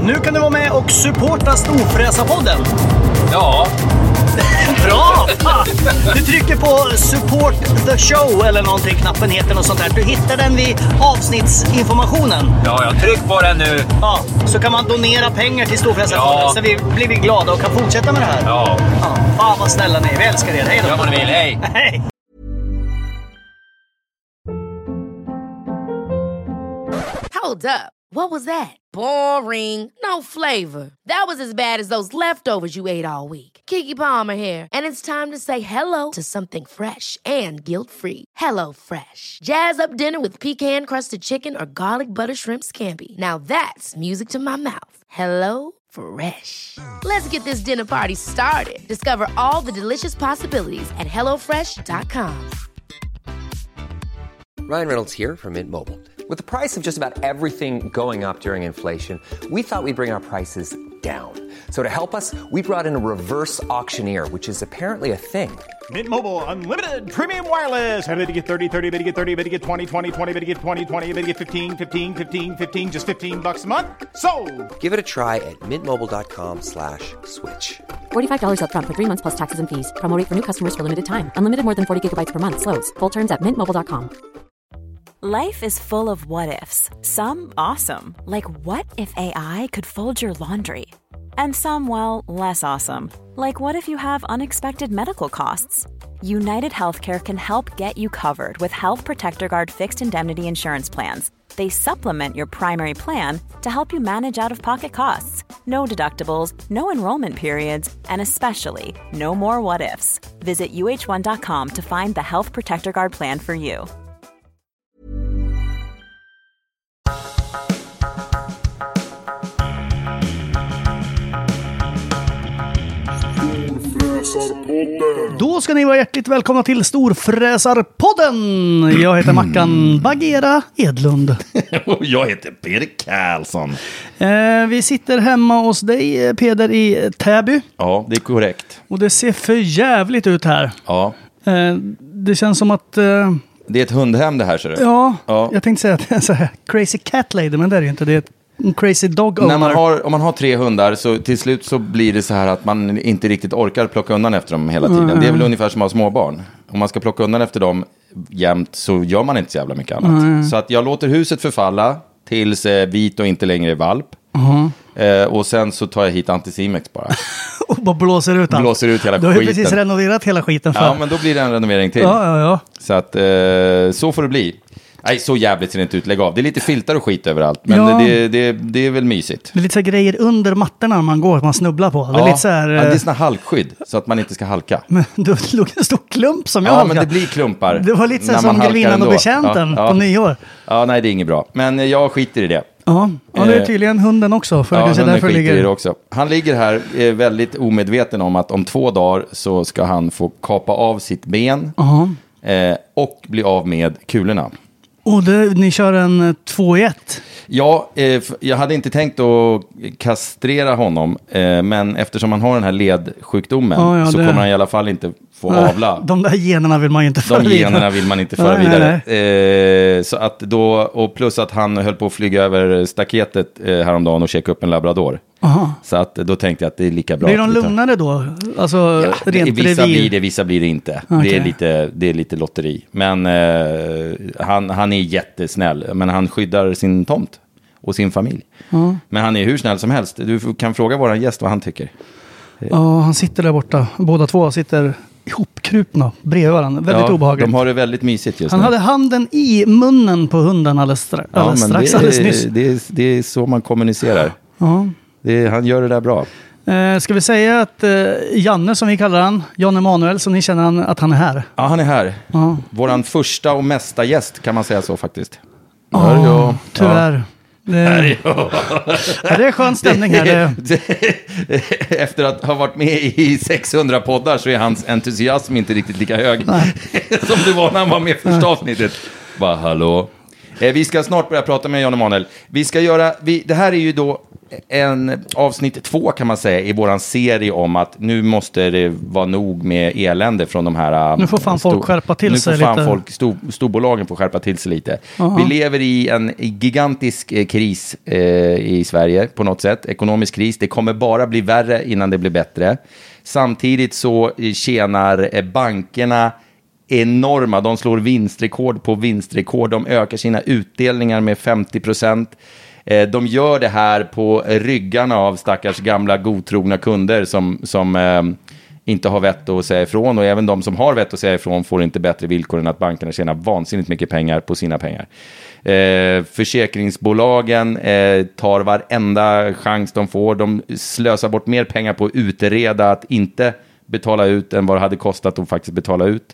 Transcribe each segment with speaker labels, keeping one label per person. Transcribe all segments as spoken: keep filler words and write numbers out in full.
Speaker 1: Nu kan du vara med och supporta Storfräsarpodden.
Speaker 2: Ja.
Speaker 1: Bra! Du trycker på support the show eller någonting, knappen heter något sånt där. Du hittar den vid avsnittsinformationen.
Speaker 2: Ja, jag tryck på den nu.
Speaker 1: Ja, så kan man donera pengar till Storfräsarpodden,
Speaker 2: ja.
Speaker 1: Så vi blir vi glada och kan fortsätta med det här.
Speaker 2: Ja.
Speaker 1: Ja, fan vad snälla ni är, vi älskar er. Hej då.
Speaker 2: Gör vad ni vill, hej.
Speaker 1: Hej.
Speaker 3: Hold up. What was that? Boring. No flavor. That was as bad as those leftovers you ate all week. Keke Palmer here, and it's time to say hello to something fresh and guilt-free. Hello Fresh. Jazz up dinner with pecan-crusted chicken or garlic butter shrimp scampi. Now that's music to my mouth. Hello Fresh. Let's get this dinner party started. Discover all the delicious possibilities at hello fresh dot com.
Speaker 4: Ryan Reynolds here from Mint Mobile. With the price of just about everything going up during inflation, we thought we'd bring our prices down. So to help us, we brought in a reverse auctioneer, which is apparently a thing.
Speaker 5: Mint Mobile Unlimited Premium Wireless. How to get thirty, thirty, bit to get thirty, bit to get twenty, twenty, twenty, bit to get twenty, twenty, bit to get fifteen, fifteen, fifteen, fifteen, just fifteen bucks a month? Sold!
Speaker 4: Give it a try at mintmobile.com slash switch.
Speaker 6: forty-five dollars up front for three months plus taxes and fees. Promo rate for new customers for limited time. Unlimited more than forty gigabytes per month. Slows full terms at mint mobile dot com.
Speaker 7: Life is full of what-ifs. Some awesome, like what if A I could fold your laundry? And some, well, less awesome, like what if you have unexpected medical costs? United Healthcare can help get you covered with Health Protector Guard fixed indemnity insurance plans. They supplement your primary plan to help you manage out-of-pocket costs. No deductibles, no enrollment periods, and especially no more what-ifs. Visit U H one dot com to find the Health Protector Guard plan for you.
Speaker 1: Då ska ni vara hjärtligt välkomna till Storfräsarpodden. Jag heter Mackan Bagera Edlund.
Speaker 8: Och jag heter Peder Karlsson.
Speaker 1: Eh, vi sitter hemma hos dig, Peder, i Täby.
Speaker 8: Ja, det är korrekt.
Speaker 1: Och det ser för jävligt ut här.
Speaker 8: Ja.
Speaker 1: Eh, det känns som att... Eh,
Speaker 8: det är ett hundhem det här, ser du?
Speaker 1: Ja,
Speaker 8: ja,
Speaker 1: jag tänkte säga att det är så här crazy cat lady, men det är det ju inte. Det är ett en crazy dog owner.
Speaker 8: När man har, om man har tre hundar så till slut så blir det så här att man inte riktigt orkar plocka undan efter dem hela tiden. Mm. Det är väl ungefär som att ha småbarn. Om man ska plocka undan efter dem jämt så gör man inte så jävla mycket annat. Mm. Så att jag låter huset förfalla tills eh, vit och inte längre är valp. Mm. Eh, och sen så tar jag hit Anticimex bara.
Speaker 1: Och bara blåser ut allt.
Speaker 8: Blåser ut hela
Speaker 1: skiten. Du har ju
Speaker 8: skiten.
Speaker 1: precis renoverat hela skiten för.
Speaker 8: Ja, men då blir det en renovering till.
Speaker 1: Ja, ja, ja.
Speaker 8: Så att eh, så får det bli. Nej, så jävligt ser det inte ut. Lägg av. Det är lite filtar och skit överallt. Men
Speaker 1: ja.
Speaker 8: det, det, det är väl mysigt.
Speaker 1: Det är lite så grejer under mattorna när man går. Att man snubblar på. Det är
Speaker 8: ja.
Speaker 1: lite så här,
Speaker 8: ja, det är såna halkskydd. Så att man inte ska halka.
Speaker 1: Men det låg en stor klump som jag
Speaker 8: Ja,
Speaker 1: halkade.
Speaker 8: men det blir klumpar.
Speaker 1: Det var lite så här som grevinnan och betjänten ja, ja. på nyår.
Speaker 8: Ja, nej, det är inget bra. Men jag skiter i det.
Speaker 1: Ja, ja det är tydligen hunden också. För
Speaker 8: ja,
Speaker 1: hunden därför
Speaker 8: skiter
Speaker 1: ligger...
Speaker 8: i det också. Han ligger här är väldigt omedveten om att om två dagar så ska han få kapa av sitt ben.
Speaker 1: Uh-huh.
Speaker 8: eh, och bli av med kulorna.
Speaker 1: Och det, ni kör en två i ett?
Speaker 8: Ja, eh, jag hade inte tänkt att kastrera honom. Eh, men eftersom han har den här ledsjukdomen oh, ja, så det... kommer han i alla fall inte få nej, avla.
Speaker 1: De där generna vill man ju inte föra
Speaker 8: de
Speaker 1: vidare.
Speaker 8: De generna vill man inte föra nej, vidare. Nej, nej. Eh, så att då, och plus att han höll på att flyga över staketet eh, häromdagen och checka upp en labrador. Aha. Så att då tänkte jag att det är lika bra.
Speaker 1: Blir de lugnare då? Alltså,
Speaker 8: ja,
Speaker 1: rent
Speaker 8: vissa
Speaker 1: revir.
Speaker 8: blir det, vissa blir det inte. Okay. Det, är lite, det är lite lotteri. Men eh, han, han är jättesnäll. Men han skyddar sin tomt och sin familj. Uh-huh. Men han är hur snäll som helst. Du kan fråga våran gäst vad han tycker.
Speaker 1: Ja, han sitter där borta. Båda två sitter ihopkrupna bredvid varandra. Väldigt
Speaker 8: ja,
Speaker 1: obehagligt.
Speaker 8: De har det väldigt mysigt just
Speaker 1: han
Speaker 8: nu.
Speaker 1: Han hade handen i munnen på hunden alldeles, stra-
Speaker 8: ja,
Speaker 1: alldeles strax,
Speaker 8: det,
Speaker 1: alldeles nyss.
Speaker 8: Det är, det är så man kommunicerar.
Speaker 1: Ja.
Speaker 8: Det är, han gör det där bra.
Speaker 1: Eh, ska vi säga att eh, Janne, som vi kallar han, Jan Emanuel, som ni känner han, att han är här?
Speaker 8: Ja, han är här.
Speaker 1: Ja.
Speaker 8: Våran första och mesta gäst, kan man säga så faktiskt.
Speaker 1: Ja, ja. Tyvärr. Ja. Det,
Speaker 8: här
Speaker 1: ja, det är skön stämning här. Det,
Speaker 8: det, efter att ha varit med i sexhundra poddar så är hans entusiasm inte riktigt lika hög som det var när han var med första avsnittet. Bara hallå. Eh, vi ska snart börja prata med Jan Emanuel. Vi ska göra, vi, det här är ju då en avsnitt två kan man säga i våran serie om att nu måste det vara nog med elände från de här...
Speaker 1: Nu får fan folk skärpa till sig lite.
Speaker 8: Nu får fan folk, stor, storbolagen får skärpa till sig lite. Uh-huh. Vi lever i en gigantisk eh, kris eh, i Sverige på något sätt. Ekonomisk kris. Det kommer bara bli värre innan det blir bättre. Samtidigt så tjänar eh, bankerna enorma. De slår vinstrekord på vinstrekord. De ökar sina utdelningar med femtio procent. De gör det här på ryggarna av stackars gamla godtrogna kunder som, som eh, inte har vett att säga ifrån. Och även de som har vett att säga ifrån får inte bättre villkor än att bankerna tjänar vansinnigt mycket pengar på sina pengar. Eh, försäkringsbolagen eh, tar varenda chans de får. De slösar bort mer pengar på att utreda att inte betala ut än vad det hade kostat att faktiskt betala ut.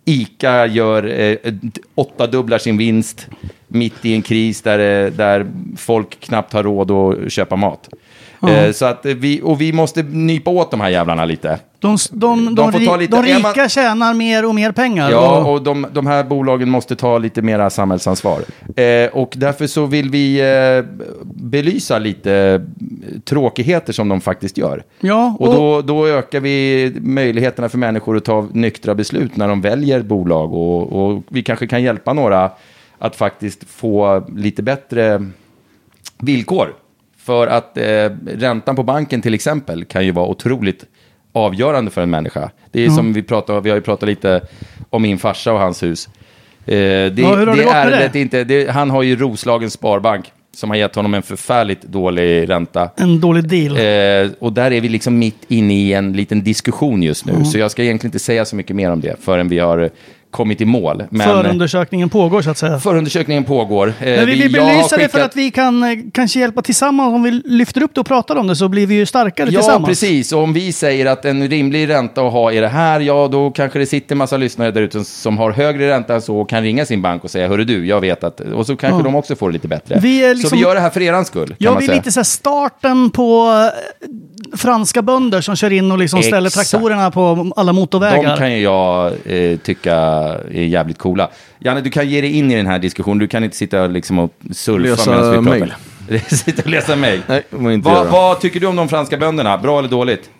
Speaker 8: ICA gör eh, åtta dubblar sin vinst mitt i en kris där, där folk knappt har råd att köpa mat. Mm. Eh, så att vi, och vi måste nypa åt de här jävlarna lite.
Speaker 1: De, de, de, de, får ta lite, de rika man, tjänar mer och mer pengar.
Speaker 8: Ja, och, och de, de här bolagen måste ta lite mera samhällsansvar. Eh, och därför så vill vi eh, belysa lite tråkigheter som de faktiskt gör.
Speaker 1: Ja, och
Speaker 8: och då, då ökar vi möjligheterna för människor att ta nyktra beslut när de väljer bolag. Och, och vi kanske kan hjälpa några att faktiskt få lite bättre villkor. För att eh, räntan på banken till exempel kan ju vara otroligt avgörande för en människa. Det är mm. som vi pratar, vi har ju pratat lite om min farsa och hans hus. Eh, det, ja, hur har det, det är det? Det inte, det, han har ju Roslagens Sparbank som har gett honom en förfärligt dålig ränta.
Speaker 1: En dålig deal.
Speaker 8: Eh, och där är vi liksom mitt inne i en liten diskussion just nu. Mm. Så jag ska egentligen inte säga så mycket mer om det förrän vi har kommit i mål. Men
Speaker 1: förundersökningen pågår så att säga.
Speaker 8: Förundersökningen pågår.
Speaker 1: Men vi vill belysa skickat... det för att vi kan kanske hjälpa tillsammans. Om vi lyfter upp det och pratar om det så blir vi ju starkare
Speaker 8: ja,
Speaker 1: tillsammans.
Speaker 8: Ja, precis. Och om vi säger att en rimlig ränta att ha är det här, ja då kanske det sitter en massa lyssnare där ute som har högre ränta än så och kan ringa sin bank och säga, hörru du, jag vet att... Och så kanske ja. de också får det lite bättre. Vi liksom... Så vi gör det här för erans skull.
Speaker 1: Ja, vi är lite så här starten på franska bönder som kör in och liksom ställer traktorerna på alla motorvägar.
Speaker 8: De kan ju jag eh, tycka är jävligt coola. Janne, du kan ge dig in i den här diskussionen. Du kan inte sitta liksom och surfa medan vi pratar. Läsa sitta och läsa mejl.
Speaker 9: Nej, inte
Speaker 8: Va, vad tycker du om de franska bönderna? Bra eller dåligt?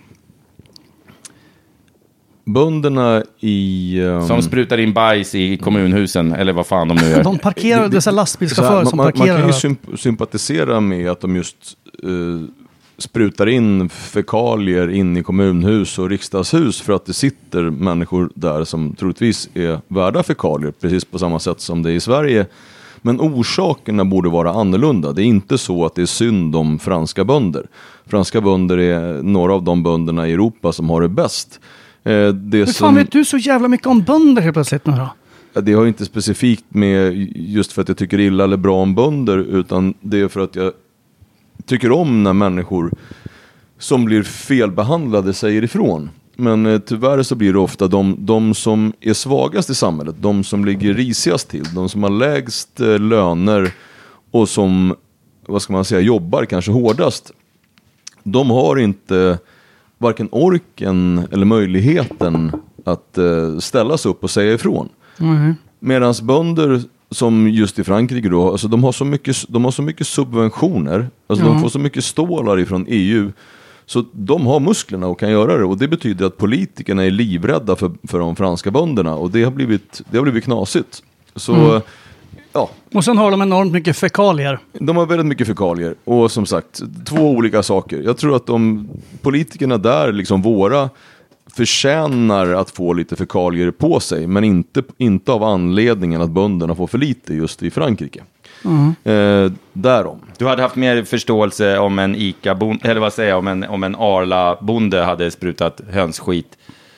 Speaker 9: Bönderna i... Um...
Speaker 8: Som sprutar in bajs i kommunhusen, eller vad fan de nu gör.
Speaker 1: De parkerar, dessa lastbilschaufförer som
Speaker 9: man,
Speaker 1: parkerar.
Speaker 9: Man kan ju symp- sympatisera med att de just uh, sprutar in fekalier in i kommunhus och riksdagshus för att det sitter människor där som troligtvis är värda fekalier, precis på samma sätt som det är i Sverige. Men orsakerna borde vara annorlunda. Det är inte så att det är synd om franska bönder. Franska bönder är några av de bönderna i Europa som har det bäst. Det
Speaker 1: Hur fan
Speaker 9: som,
Speaker 1: vet du så jävla mycket om bönder helt plötsligt nu då?
Speaker 9: Det har inte specifikt med just för att jag tycker illa eller bra om bönder, utan det är för att jag tycker om när människor som blir felbehandlade säger ifrån. Men eh, tyvärr så blir det ofta de, de som är svagast i samhället, de som ligger risigast till, de som har lägst eh, löner och som, vad ska man säga, jobbar kanske hårdast. De har inte varken orken eller möjligheten att eh, ställa sig upp och säga ifrån. Mm. Medan bönder som just i Frankrike då, alltså de har så mycket, de har så mycket subventioner, alltså mm. de får så mycket stålar ifrån E U, så de har musklerna och kan göra det, och det betyder att politikerna är livrädda för, för de franska bönderna, och det har blivit, det har blivit knasigt. Så mm. ja.
Speaker 1: Och sen har de enormt mycket fekalier.
Speaker 9: De har väldigt mycket fekalier. Och som sagt, två olika saker. Jag tror att de politikerna där, liksom våra, förtjänar att få lite fekalier på sig. Men inte, inte av anledningen att bönderna får för lite just i Frankrike. Mm. Eh, därom.
Speaker 8: Du hade haft mer förståelse om en Ica-bonde, eller vad säger jag, om en, om en Arla-bonde hade sprutat hönsskit.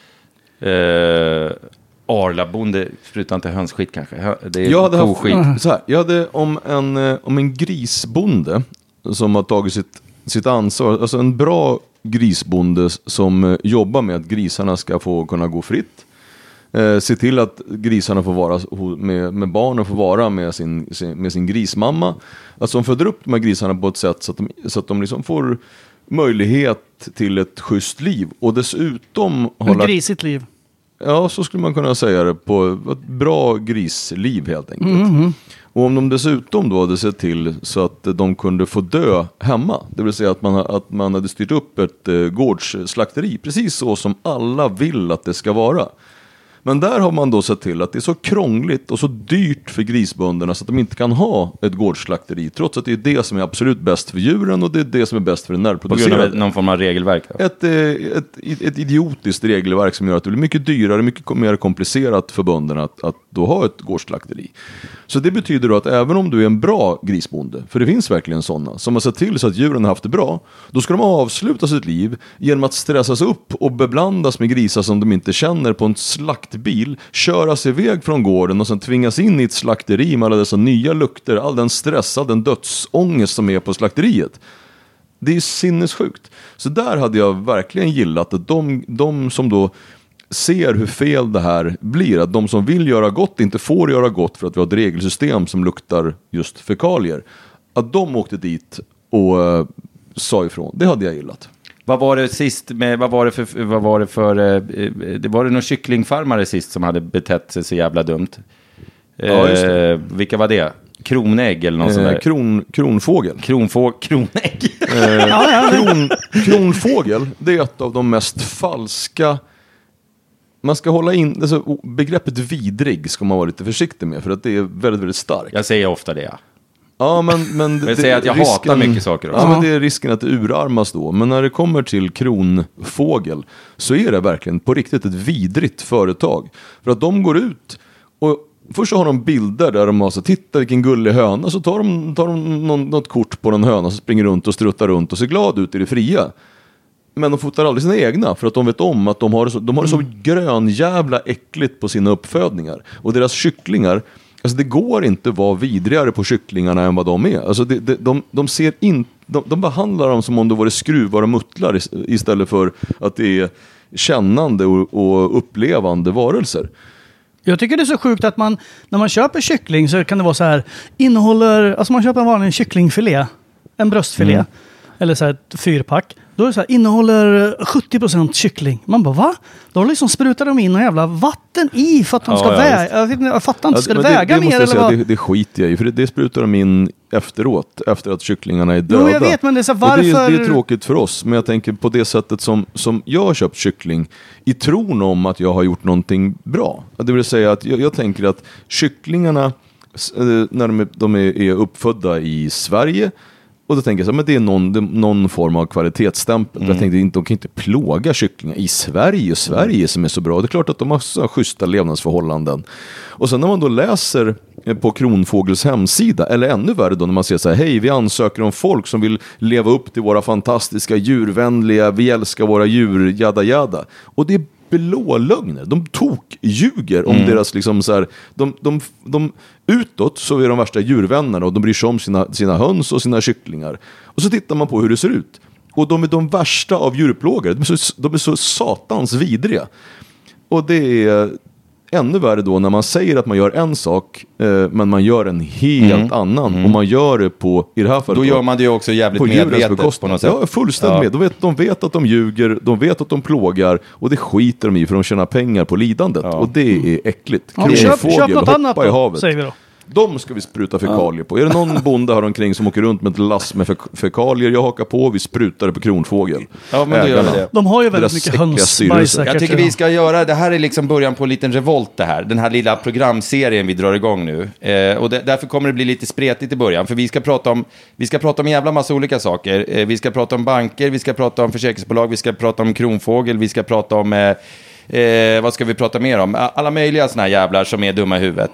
Speaker 8: Eh... Arla-bonde sprutar inte hönsskit kanske. Det är
Speaker 9: jag hade
Speaker 8: koskit.
Speaker 9: Haft, så här, jag hade om en, om en grisbonde som har tagit sitt, sitt ansvar. Alltså en bra grisbonde som jobbar med att grisarna ska få kunna gå fritt. Eh, se till att grisarna får vara med, med barnen, får vara med sin, med sin grismamma. Alltså de föder upp de här grisarna på ett sätt så att de, så att de liksom får möjlighet till ett schysst liv. Och dessutom
Speaker 1: ett hålla... grisigt liv.
Speaker 9: Ja, så skulle man kunna säga det, på ett bra grisliv helt enkelt. Mm-hmm. Och om de dessutom då hade sett till så att de kunde få dö hemma, det vill säga att man, att man hade styrt upp ett eh, gårdsslakteri, precis så som alla vill att det ska vara. Men där har man då sett till att det är så krångligt och så dyrt för grisbönderna så att de inte kan ha ett gårdsslakteri, trots att det är det som är absolut bäst för djuren och det är det som är bäst för den närproducerade.
Speaker 8: På grund av någon form av regelverk?
Speaker 9: Ett, ett, ett idiotiskt regelverk som gör att det blir mycket dyrare, mycket mer komplicerat för bönderna att, att då ha ett gårdsslakteri. Så det betyder då att även om du är en bra grisbonde, för det finns verkligen sådana som har sett till så att djuren har haft det bra, då ska de avsluta sitt liv genom att stressas upp och beblandas med grisar som de inte känner på en slaktbil, köras iväg från gården och sen tvingas in i ett slakteri med alla dessa nya lukter, all den stress, all den dödsångest som är på slakteriet. Det är sinnessjukt. Så där hade jag verkligen gillat att de, de som då ser hur fel det här blir, att de som vill göra gott inte får göra gott för att vi har ett regelsystem som luktar just fekalier, att de åkte dit och uh, sa ifrån. Det hade jag gillat.
Speaker 8: Vad var det sist med, vad var det för, vad var det för eh, det var det någon kycklingfarmare sist som hade betett sig så jävla dumt. Eh, ja, just det. Vilka var det? Kronägg eller någon eh, sån där.
Speaker 9: Kron, kronfågel.
Speaker 8: Kronfå, kronägg.
Speaker 9: eh, kron, kronfågel, det är ett av de mest falska. Man ska hålla in, alltså, begreppet vidrig ska man vara lite försiktig med för att det är väldigt, väldigt starkt.
Speaker 8: Jag säger ofta det, ja.
Speaker 9: Ja, men, men
Speaker 8: jag
Speaker 9: det,
Speaker 8: säger att jag
Speaker 9: risken,
Speaker 8: hatar mycket saker också.
Speaker 9: Ja, men det är risken att det urarmas då. Men när det kommer till kronfågel så är det verkligen på riktigt ett vidrigt företag. För att de går ut och först så har de bilder där de har så titta vilken gullig höna, så tar de, tar de någon, något kort på den höna som springer runt och struttar runt och ser glad ut i det fria. Men de fotar aldrig sina egna för att de vet om att de har det så, de har det så grönjävla äckligt på sina uppfödningar. Och deras kycklingar, alltså det går inte vara vidrigare på kycklingarna än vad de är. Alltså det, det, de, de ser in, de, de behandlar dem som om de vore skruvar och muttlar istället för att det är kännande och, och upplevande varelser.
Speaker 10: Jag tycker det är så sjukt att man, när man köper kyckling så kan det vara så här, innehåller, alltså man köper en vanlig kycklingfilé, en bröstfilé, mm. eller så här ett fyrpack. Då är det så här, innehåller sjuttio procent kyckling. Man bara, va? Då liksom sprutar de in en jävla vatten i för att de ska ja, väga. Ja, jag, vet, jag fattar inte, ska ja, det, det väga det mer eller vad?
Speaker 9: Det, det skiter jag i, för det, det sprutar de in efteråt, efter att kycklingarna är döda.
Speaker 10: Jo, jag vet, men det är så varför...
Speaker 9: Det är, det är tråkigt för oss, men jag tänker på det sättet som, som jag har köpt kyckling i tron om att jag har gjort någonting bra. Det vill säga att jag, jag tänker att kycklingarna, när de är, de är uppfödda i Sverige, och då tänker jag så, men det är någon, det, någon form av kvalitetsstämpel. Mm. Jag tänkte inte, de kan inte plåga kycklingar i Sverige och Sverige som är så bra. Det är klart att de har så schyssta levnadsförhållanden. Och sen när man då läser på Kronfågels hemsida, eller ännu värre då när man ser så här, hej, vi ansöker om folk som vill leva upp till våra fantastiska djurvänliga, vi älskar våra djur, jada jada. Och det är blå lögner. De tok ljuger om mm. deras liksom så här, de, de, de utåt så är de värsta djurvännerna och de bryr sig om sina, sina höns och sina kycklingar. Och så tittar man på hur det ser ut. Och de är de värsta av djurplågare. De är så, de är så satans vidriga. Och det är ännu värre då när man säger att man gör en sak eh, men man gör en helt mm. annan. Mm. Och man gör det på, i det här fallet
Speaker 8: då gör man det ju också jävligt medvetet på något sätt.
Speaker 9: Ja, fullständigt ja. med. De vet, de vet att de ljuger, de vet att de plågar och det skiter de i för de tjänar pengar på lidandet. Ja. Och det är äckligt.
Speaker 10: Ja, köp, köp något annat då,
Speaker 9: i havet.
Speaker 10: Säger vi då.
Speaker 9: De ska vi spruta fekalier ja. på. Är det någon bonde här omkring som åker runt med ett lass med fe- fekalier, jag hakar på, vi sprutar det på Kronfågel.
Speaker 8: Ja, men det gör det.
Speaker 10: De har ju väldigt mycket hönsbajs.
Speaker 8: Jag tycker vi ska göra, det här är liksom början på en liten revolt det här. Den här lilla programserien vi drar igång nu. Eh, och det, därför kommer det bli lite spretigt i början. För vi ska prata om, vi ska prata om en jävla massa olika saker. Eh, vi ska prata om banker, vi ska prata om försäkringsbolag, vi ska prata om Kronfågel, vi ska prata om, eh, eh, vad ska vi prata mer om? Alla möjliga såna här jävlar som är dumma i huvudet.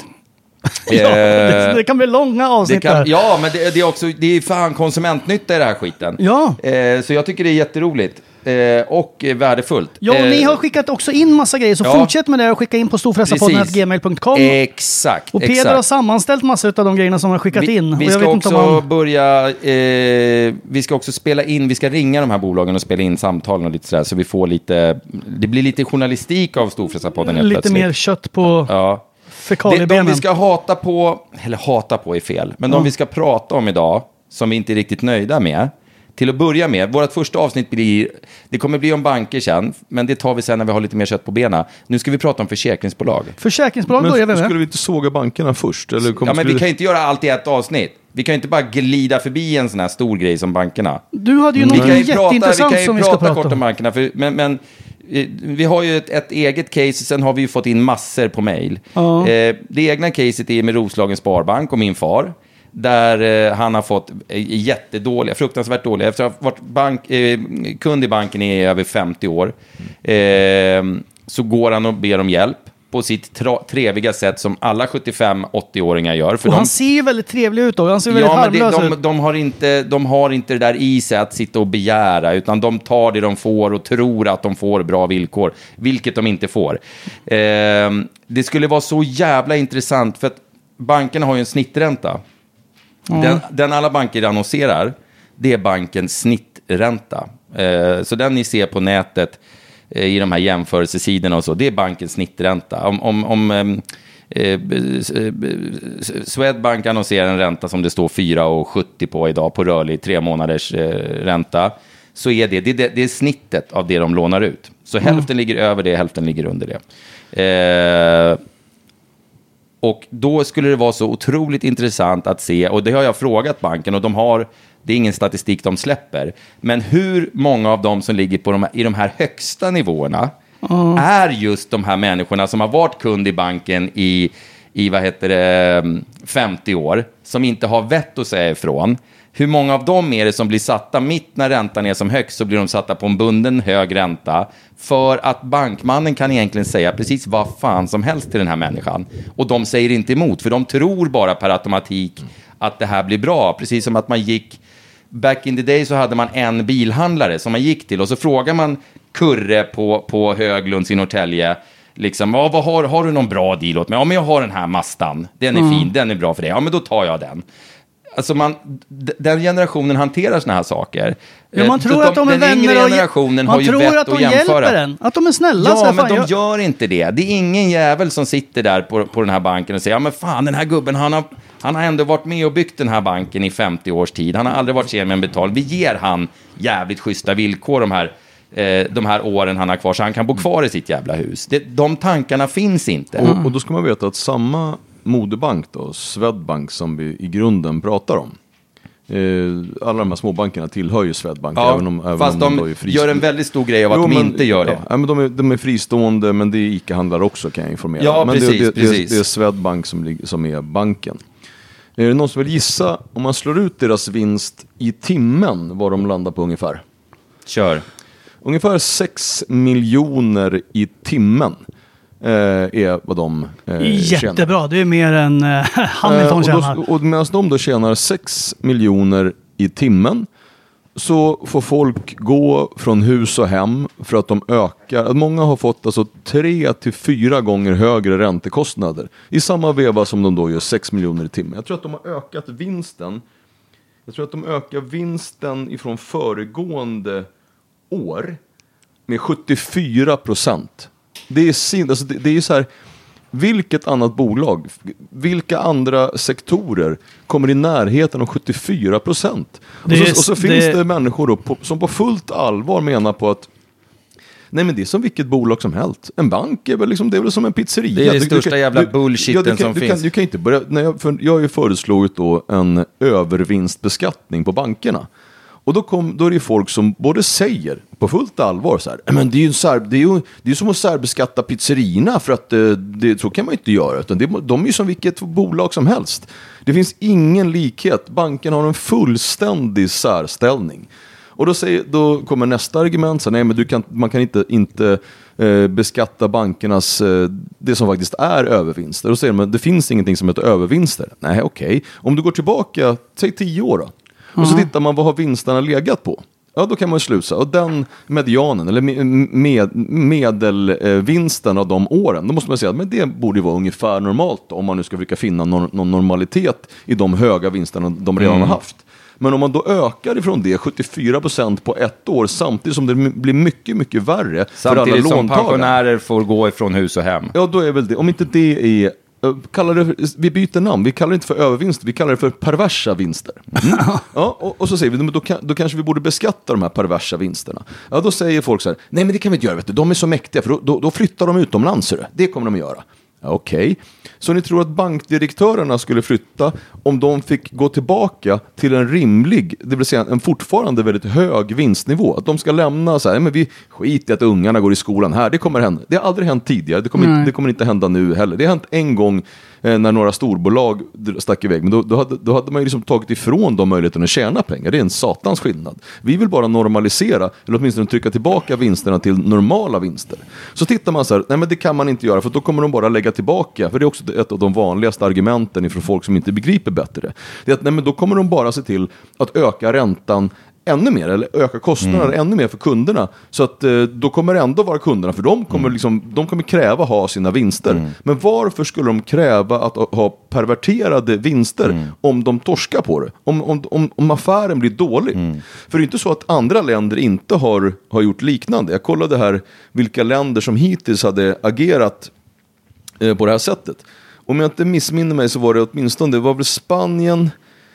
Speaker 10: Ja, det, det kan bli långa avsnitt
Speaker 8: det kan,
Speaker 10: där.
Speaker 8: Ja, men det, det är också det är fan konsumentnytta i det här skiten.
Speaker 10: Ja.
Speaker 8: Eh, så jag tycker det är jätteroligt eh, och värdefullt.
Speaker 10: Ja, och
Speaker 8: eh,
Speaker 10: ni har skickat också in massa grejer, så ja. fortsätt med det och skicka in på storfräsarpodden at gmail punkt com.
Speaker 8: Exakt.
Speaker 10: Och Peder
Speaker 8: exakt.
Speaker 10: har sammanställt massa av de grejerna som har skickat
Speaker 8: vi,
Speaker 10: in.
Speaker 8: Vi
Speaker 10: och jag
Speaker 8: ska
Speaker 10: vet
Speaker 8: också
Speaker 10: inte om man...
Speaker 8: börja eh, vi ska också spela in, vi ska ringa de här bolagen och spela in samtalen och lite sådär, så vi får lite, det blir lite journalistik av storfräsarpodden helt
Speaker 10: lite
Speaker 8: plötsligt.
Speaker 10: mer kött på...
Speaker 8: Ja. De, de vi ska hata på, eller hata på är fel, men de vi ska prata om idag, som vi inte är riktigt nöjda med, till att börja med, vårt första avsnitt blir, det kommer bli om banker sen, men det tar vi sen när vi har lite mer kött på benen. Nu ska vi prata om försäkringsbolag.
Speaker 10: Försäkringsbolag
Speaker 9: Men
Speaker 10: börjar vi med.
Speaker 9: skulle vi inte såga bankerna först? Eller kommer,
Speaker 8: Ja, men
Speaker 9: skulle
Speaker 8: vi kan inte göra allt i ett avsnitt. Vi kan inte bara glida förbi en sån här stor grej som bankerna.
Speaker 10: Du hade ju
Speaker 8: Vi
Speaker 10: något
Speaker 8: kan ju prata, vi
Speaker 10: jätteintressant
Speaker 8: kan ju
Speaker 10: som vi ska
Speaker 8: prata
Speaker 10: prata
Speaker 8: kort om
Speaker 10: om.
Speaker 8: bankerna, för, men, men eh, vi har ju ett, ett eget case, sen har vi ju fått in massor på mejl.
Speaker 10: Ja.
Speaker 8: Eh, det egna caset är med Roslagens Sparbank och min far. Där eh, han har fått eh, jättedåliga, fruktansvärt dåliga. Efter att ha varit bank, eh, kund i banken i över femtio år. Eh, så går han och ber om hjälp på sitt tra- treviga sätt som alla sjuttiofem-åttio-åringar gör. För
Speaker 10: Och
Speaker 8: de,
Speaker 10: han ser ju väldigt trevlig ut då. Han ser väldigt
Speaker 8: ja, men det,
Speaker 10: harmlös
Speaker 8: de,
Speaker 10: ut.
Speaker 8: de, har inte, de har inte det där i sig att sitta och begära, utan de tar det de får och tror att de får bra villkor, vilket de inte får. Eh, det skulle vara så jävla intressant, för att bankerna har ju en snittränta.
Speaker 10: Mm.
Speaker 8: Den, den alla banker annonserar, det är bankens snittränta. Eh, så den ni ser på nätet eh, i de här jämförelsesidorna och så, det är bankens snittränta. Om, om, om eh, eh, Swedbank annonserar en ränta som det står fyra komma sjuttio på idag på rörlig tre månaders eh, ränta, så är det, det, det, det är snittet av det de lånar ut. Så mm. hälften ligger över det, hälften ligger under det. Eh, Och då skulle det vara så otroligt intressant att se, och det har jag frågat banken, och de har, det är ingen statistik de släpper, men hur många av dem som ligger på de, i de här högsta nivåerna mm. är just de här människorna som har varit kund i banken i, i vad heter det, femtio år, som inte har vett att säga ifrån. Hur många av dem är det som blir satta mitt när räntan är som högst, så blir de satta på en bunden hög ränta, för att bankmannen kan egentligen säga precis vad fan som helst till den här människan. Och de säger inte emot, för de tror bara per automatik att det här blir bra. Precis som att man gick, back in the day så hade man en bilhandlare som man gick till, och så frågar man Kurre på, på Höglunds i Norrtälje, liksom, ja, vad har, har du någon bra deal åt mig? Ja, men jag har den här Mastan, den är mm. fin, den är bra för dig. Ja, men då tar jag den. Alltså man, d- den generationen hanterar såna här saker.
Speaker 10: Ja, man tror
Speaker 8: de,
Speaker 10: att de är
Speaker 8: den
Speaker 10: vänner
Speaker 8: yngre
Speaker 10: och
Speaker 8: generationen
Speaker 10: man
Speaker 8: har ju
Speaker 10: tror
Speaker 8: vett
Speaker 10: att de
Speaker 8: att jämföra.
Speaker 10: hjälper en. Att de är snälla.
Speaker 8: Ja,
Speaker 10: så
Speaker 8: men
Speaker 10: fan,
Speaker 8: de
Speaker 10: jag...
Speaker 8: gör inte det. Det är ingen jävel som sitter där på, på den här banken och säger, ja men fan, den här gubben, han har, han har ändå varit med och byggt den här banken i femtio års tid. Han har aldrig varit sen med en betal. Vi ger han jävligt schyssta villkor de här, eh, de här åren han har kvar, så han kan bo kvar i sitt jävla hus. Det, de tankarna finns inte.
Speaker 9: Och, och då ska man veta att samma moderbank då, Swedbank, som vi i grunden pratar om, Eh, alla de här småbankerna tillhör ju Swedbank,
Speaker 8: ja,
Speaker 9: även om, även
Speaker 8: fast
Speaker 9: om
Speaker 8: de,
Speaker 9: de är
Speaker 8: gör en väldigt stor grej av att
Speaker 9: jo,
Speaker 8: de
Speaker 9: men,
Speaker 8: inte gör det.
Speaker 9: Ja, men de, är, de är fristående, men det är ICA-handlare också, kan jag informera.
Speaker 8: Ja,
Speaker 9: men
Speaker 8: precis,
Speaker 9: det, det,
Speaker 8: precis.
Speaker 9: Det, det är Swedbank som, som är banken. Är det någon som vill gissa, om man slår ut deras vinst i timmen, vad de landar på ungefär?
Speaker 8: Kör.
Speaker 9: Ungefär sex miljoner i timmen eh, är vad de eh,
Speaker 10: Jättebra,
Speaker 9: tjänar.
Speaker 10: det är mer än eh, Hamilton
Speaker 9: eh, och
Speaker 10: tjänar.
Speaker 9: då, och medan de då tjänar sex miljoner i timmen, så får folk gå från hus och hem för att de ökar. Många har fått alltså tre till fyra gånger högre räntekostnader i samma veva som de då gör sex miljoner i timmen. Jag tror att de har ökat vinsten. Jag tror att de ökar vinsten ifrån föregående år med sjuttiofyra procent. Det är sin, alltså det, det är ju så här, vilket annat bolag, vilka andra sektorer kommer i närheten av sjuttiofyra procent? Och så, och så finns det, det människor då på, som på fullt allvar menar på att nej, men det är som vilket bolag som helst. En bank är väl, liksom, det är väl som en pizzeria.
Speaker 8: Det är det
Speaker 9: du,
Speaker 8: största
Speaker 9: du,
Speaker 8: jävla
Speaker 9: du,
Speaker 8: bullshiten
Speaker 9: ja, du kan,
Speaker 8: som
Speaker 9: du
Speaker 8: finns.
Speaker 9: Kan, du kan inte börja, när jag, för jag har ju föreslagit då en övervinstbeskattning på bankerna. Och då, kom, då är det folk som både säger på fullt allvar så här, men det är ju, sär, det är ju, det är ju som att särbeskatta pizzerierna, för att det, det, så kan man inte göra. Utan det, de är ju som vilket bolag som helst. Det finns ingen likhet. Banken har en fullständig särställning. Och då, säger, då kommer nästa argument, så nej, men du kan, man kan inte, inte eh, beskatta bankernas, eh, det som faktiskt är övervinster. Då säger man, det finns ingenting som heter övervinster. Nej, okej. Okay. Om du går tillbaka, säg tio år då. Och så tittar man, vad har vinsterna legat på? Ja, då kan man sluta. Och den medianen, eller med, medelvinsten av de åren, då måste man säga att men det borde vara ungefär normalt då, om man nu ska försöka finna någon, någon normalitet i de höga vinsterna de redan
Speaker 8: Mm.
Speaker 9: har haft. Men om man då ökar ifrån det sjuttiofyra procent på ett år, samtidigt som det blir mycket, mycket värre
Speaker 8: samtidigt
Speaker 9: för alla
Speaker 8: som
Speaker 9: låntagare.
Speaker 8: pensionärer får gå ifrån hus och hem.
Speaker 9: Ja, då är väl det, om inte det är kallar det, vi byter namn, vi kallar det inte för övervinster, vi kallar det för perversa vinster. Mm. Ja, och, och så säger vi, då, kan, då kanske vi borde beskatta de här perversa vinsterna. Ja, då säger folk så här, nej men det kan vi inte göra, vet du. De är så mäktiga, för då, då, då flyttar de utomlands. Det kommer de att göra. Ja, okej. Okay. Så ni tror att bankdirektörerna skulle flytta om de fick gå tillbaka till en rimlig, det vill säga en fortfarande väldigt hög vinstnivå? Att de ska lämna så här, men vi skiter i att ungarna går i skolan här, det kommer hända. Det har aldrig hänt tidigare, det kommer, inte, det kommer inte hända nu heller. Det har hänt en gång eh, när några storbolag stack iväg, men då, då, hade, då hade man ju liksom tagit ifrån dem möjligheten att tjäna pengar. Det är en satans skillnad. Vi vill bara normalisera, eller åtminstone trycka tillbaka vinsterna till normala vinster. Så tittar man så här, nej men det kan man inte göra, för då kommer de bara lägga tillbaka, för det är också ett av de vanligaste argumenten ifrån folk som inte begriper bättre. Det är att nej, men då kommer de bara se till att öka räntan ännu mer, eller öka kostnaderna mm. ännu mer för kunderna, så att eh, då kommer det ändå vara kunderna, för de kommer, mm. liksom, de kommer kräva att ha sina vinster. Mm. Men varför skulle de kräva att ha perverterade vinster mm. om de torskar på det? Om, om, om, om affären blir dålig? Mm. För det är inte så att andra länder inte har, har gjort liknande. Jag kollade här vilka länder som hittills hade agerat eh, på det här sättet. Om jag inte missminner mig så var det åtminstone, det var väl Spanien,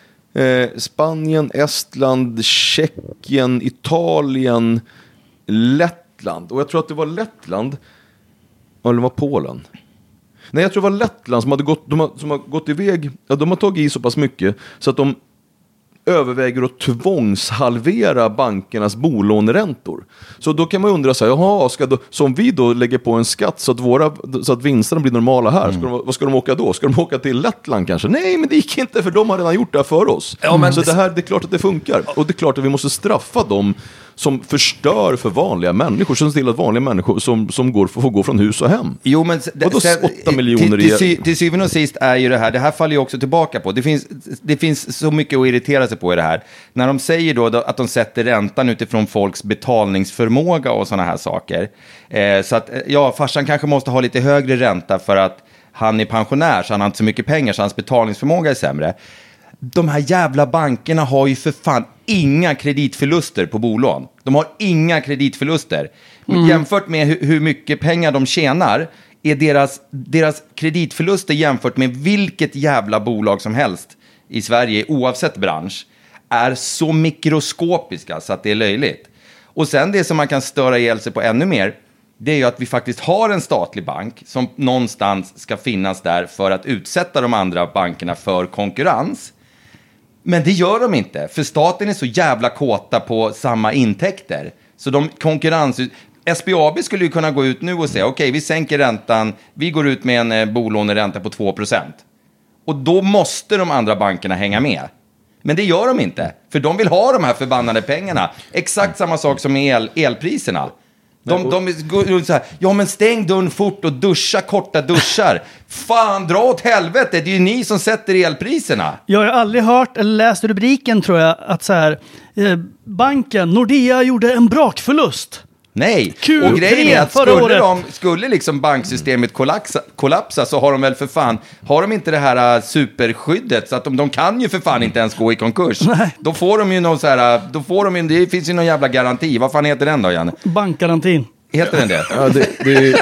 Speaker 9: eh, Spanien, Estland, Tjeckien, Italien, Lettland. Och jag tror att det var Lettland, eller det var Polen. Nej, jag tror det var Lettland som hade gått, de har, som har gått iväg, ja, de har tagit i så pass mycket så att de överväger att tvångshalvera bankernas bolåneräntor. Så då kan man undra så här, jaha, ska då, som vi då lägger på en skatt så att, våra, så att vinsterna blir normala här, mm. ska de, vad ska de åka då? Ska de åka till Lettland kanske? Nej, men det gick inte, för de har redan gjort det här för oss. Ja, men så det här, det är klart att det funkar. Och det är klart att vi måste straffa dem som förstör för vanliga människor, som ser till att vanliga människor som, som går, får gå från hus och hem.
Speaker 8: Jo, men
Speaker 9: vadå åtta miljoner
Speaker 8: till, till, till syvende och sist är ju det här, det här faller ju också tillbaka på. Det finns, det finns så mycket att irritera sig på i det här. När de säger då att de sätter räntan utifrån folks betalningsförmåga och sådana här saker. Eh, så att, ja, farsan kanske måste ha lite högre ränta för att han är pensionär, så han har inte så mycket pengar, så hans betalningsförmåga är sämre. De här jävla bankerna har ju för fan inga kreditförluster på bolån. De har inga kreditförluster. Mm. Jämfört med hur, hur mycket pengar de tjänar är deras, deras kreditförluster jämfört med vilket jävla bolag som helst i Sverige, oavsett bransch, är så mikroskopiska så att det är löjligt. Och sen det som man kan störa ihjäl sig på ännu mer, det är ju att vi faktiskt har en statlig bank som någonstans ska finnas där för att utsätta de andra bankerna för konkurrens. Men det gör de inte, för staten är så jävla kåta på samma intäkter. Så de konkurrens... S B A B skulle ju kunna gå ut nu och säga, okej, okay, vi sänker räntan, vi går ut med en eh, bolåneränta på två procent. Och då måste de andra bankerna hänga med. Men det gör de inte, för de vill ha de här förbannade pengarna. Exakt samma sak som med el, elpriserna. De, de går så här, ja men stäng dörren fort och duscha korta duschar. Fan, dra åt helvete, det är ju ni som sätter elpriserna.
Speaker 10: Jag har aldrig hört eller läst rubriken, tror jag, att så här, eh, banken, Nordea gjorde en brakförlust.
Speaker 8: Nej,
Speaker 10: Q tre
Speaker 8: och grejen är att skulle,
Speaker 10: året.
Speaker 8: de, skulle liksom banksystemet kollapsa, kollapsa så har de väl för fan, har de inte det här uh, superskyddet, så att de, de kan ju för fan inte ens gå i konkurs. Nej. Då får de ju någon så här, uh, då får de ju, det finns ju någon jävla garanti. Vad fan heter den då, Janne?
Speaker 10: Bankgarantin.
Speaker 8: Heter den det?
Speaker 9: Ja, det, det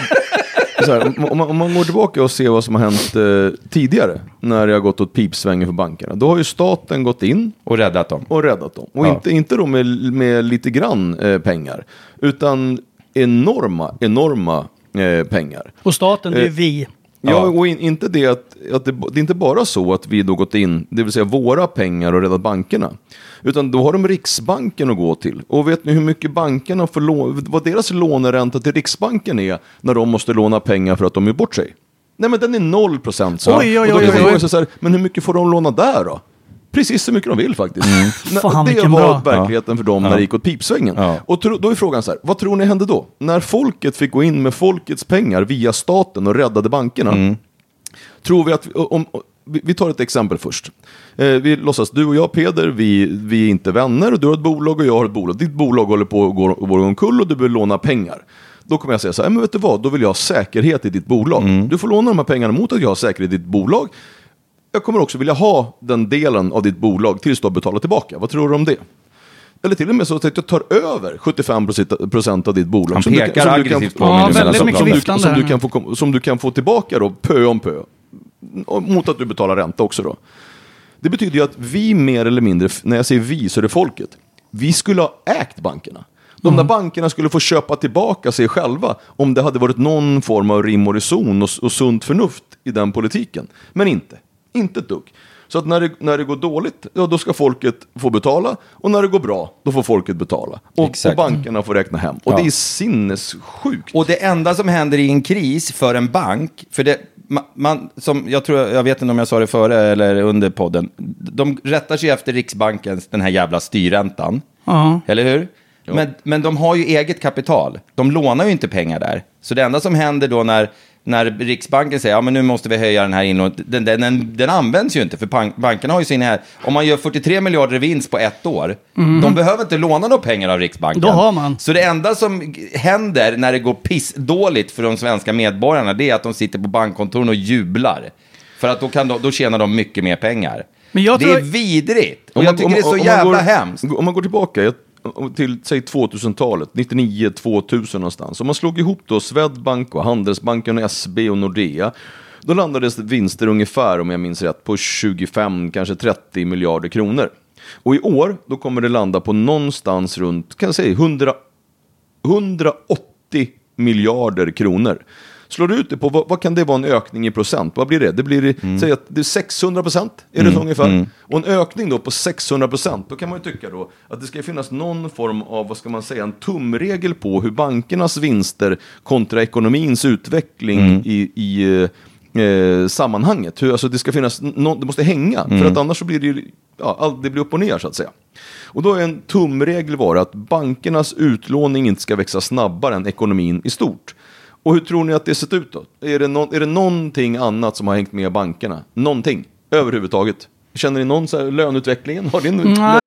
Speaker 9: så här, om, man, om man går tillbaka och ser vad som har hänt eh, tidigare när det har gått åt pipsvängen för bankerna, då har ju staten gått in
Speaker 8: och räddat dem.
Speaker 9: Och räddat dem. Och ja. inte, inte då med, med lite grann eh, pengar, utan enorma, enorma eh, pengar.
Speaker 10: Och staten, det är
Speaker 9: eh,
Speaker 10: vi.
Speaker 9: Ja, och in, inte det att, att det, det är inte bara så att vi då gått in, det vill säga våra pengar, och räddat bankerna. Utan då har de Riksbanken att gå till. Och vet ni hur mycket bankerna får låna, vad deras låneränta till Riksbanken är när de måste låna pengar för att de är bort sig? Nej, men den är noll procent. Så.
Speaker 10: Oj, oj, oj,
Speaker 9: och då kan
Speaker 10: oj,
Speaker 9: man
Speaker 10: oj.
Speaker 9: så här, men hur mycket får de låna där då? Precis så mycket de vill faktiskt. Mm.
Speaker 10: Fan,
Speaker 9: det var
Speaker 10: bra.
Speaker 9: verkligheten för dem
Speaker 8: ja.
Speaker 9: när det gick åt pipsvängen. Ja. Och tro, då är frågan så här, vad tror ni hände då? När folket fick gå in med folkets pengar via staten och räddade bankerna, mm. tror vi att, om, om, vi tar ett exempel först. Eh, vi låtsas, du och jag, Peder, vi, vi är inte vänner, och du har ett bolag och jag har ett bolag. Ditt bolag håller på att gå, gå omkull och du vill låna pengar. Då kommer jag säga så här, men vet du vad, då vill jag ha säkerhet i ditt bolag. Mm. Du får låna de här pengarna mot att jag har säkerhet i ditt bolag. Jag kommer också vilja ha den delen av ditt bolag tills du har betalat tillbaka. Vad tror du om det? Eller till och med så att jag tar över sjuttiofem procent av ditt bolag.
Speaker 8: Han
Speaker 9: som
Speaker 8: pekar
Speaker 9: du, som
Speaker 8: aggressivt
Speaker 9: du kan,
Speaker 8: på
Speaker 10: ja,
Speaker 8: mig.
Speaker 10: väldigt
Speaker 9: som,
Speaker 10: mycket
Speaker 9: som, du,
Speaker 10: viftande
Speaker 9: som, du kan få, som du kan få tillbaka då, pö om pö. mot att du betalar ränta också då. Det betyder ju att vi mer eller mindre, när jag säger vi så är det folket, vi skulle ha ägt bankerna. De där mm. bankerna skulle få köpa tillbaka sig själva om det hade varit någon form av rim och reson och, och sunt förnuft i den politiken. Men inte. Inte ett dugg. Så att när det, när det går dåligt, ja, då ska folket få betala. Och när det går bra, då får folket betala. Och, och bankerna får räkna hem. Och ja. det är sinnessjukt.
Speaker 8: Och det enda som händer i en kris för en bank, för det... Man, man, som jag tror, jag vet inte om jag sa det före eller under podden, de rättar sig efter Riksbankens, den här jävla styrräntan. Uh-huh. Eller hur? Men, men de har ju eget kapital. De lånar ju inte pengar där. Så det enda som händer då när, när Riksbanken säger ja men nu måste vi höja den här inlåningen, den, den, den, den används ju inte. För bank, bankerna har ju sin här, om man gör fyrtiotre miljarder i vinst på ett år, mm. de behöver inte låna några pengar av Riksbanken.
Speaker 10: Då har man.
Speaker 8: Så det enda som händer när det går piss dåligt för de svenska medborgarna, det är att de sitter på bankkontoren och jublar. För att då, kan de, då tjänar de mycket mer pengar. Men jag tror... Det är vidrigt. Och jag tycker om, det är så om, jävla
Speaker 9: om går,
Speaker 8: hemskt.
Speaker 9: Om man går tillbaka... Jag... till säg tvåtusentalet, nittionio tvåtusen någonstans. Om man slog ihop då Swedbank och Handelsbanken och S B och Nordea, då landades vinster ungefär, om jag minns rätt, på tjugofem, kanske trettio miljarder kronor. Och i år, då kommer det landa på någonstans runt, kan jag säga, hundra, hundraåttio miljarder kronor. Slår du ut det på, vad, vad kan det vara en ökning i procent? Vad blir det? Det blir mm. säg att det är sexhundra procent, är det så mm. ungefär? Mm. Och en ökning då på sexhundra procent, då kan man ju tycka då att det ska finnas någon form av, vad ska man säga, en tumregel på hur bankernas vinster kontra ekonomins utveckling mm. i, i eh, sammanhanget. Hur, alltså det ska finnas, no, det måste hänga, mm. för att annars så blir det ju, ja, allt, det blir upp och ner så att säga. Och då är en tumregel vara att bankernas utlåning inte ska växa snabbare än ekonomin i stort. Och hur tror ni att det sett ut då? Är det, no- är det någonting annat som har hängt med bankerna? Någonting, överhuvudtaget. Känner ni någon så här löneutvecklingen? Har det en lön-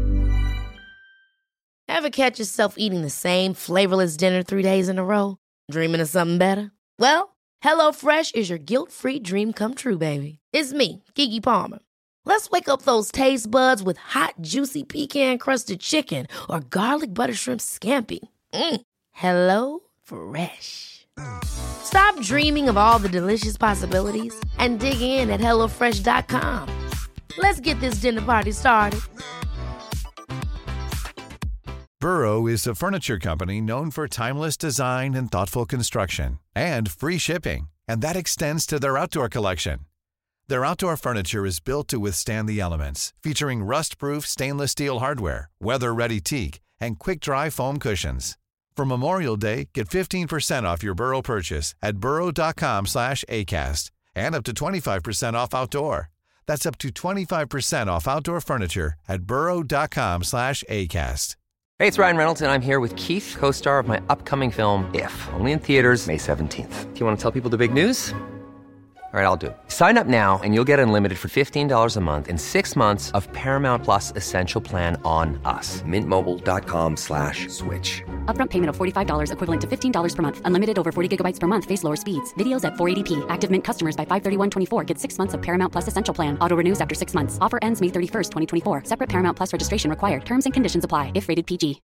Speaker 3: Ever catch yourself eating the same flavorless dinner three days in a row? Dreaming of something better? Well, HelloFresh is your guilt-free dream come true, baby. It's me, Keke Palmer. Let's wake up those taste buds with hot, juicy pecan-crusted chicken or garlic butter shrimp scampi. Mm. Hello Fresh. Stop dreaming of all the delicious possibilities and dig in at hello fresh dot com. Let's get this dinner party started.
Speaker 11: Burrow is a furniture company known for timeless design and thoughtful construction and free shipping, and that extends to their outdoor collection. Their outdoor furniture is built to withstand the elements, featuring rust-proof stainless steel hardware, weather-ready teak, and quick-dry foam cushions. For Memorial Day, get fifteen percent off your Burrow purchase at burrow dot com slash acast and up to twenty-five percent off outdoor. That's up to twenty-five percent off outdoor furniture at burrow dot com slash acast.
Speaker 4: Hey, it's Ryan Reynolds, and I'm here with Keith, co-star of my upcoming film, If, only in theaters May seventeenth. Do you want to tell people the big news? All right, I'll do it. Sign up now and you'll get unlimited for fifteen dollars a month and six months of Paramount Plus Essential Plan on us. Mint Mobile dot com slash switch.
Speaker 6: Upfront payment of forty-five dollars equivalent to fifteen dollars per month. Unlimited over forty gigabytes per month. Face lower speeds. Videos at four eighty p. Active Mint customers by five thirty-one twenty-four get six months of Paramount Plus Essential Plan. Auto renews after six months. Offer ends May thirty-first, twenty twenty-four. Separate Paramount Plus registration required. Terms and conditions apply if rated P G.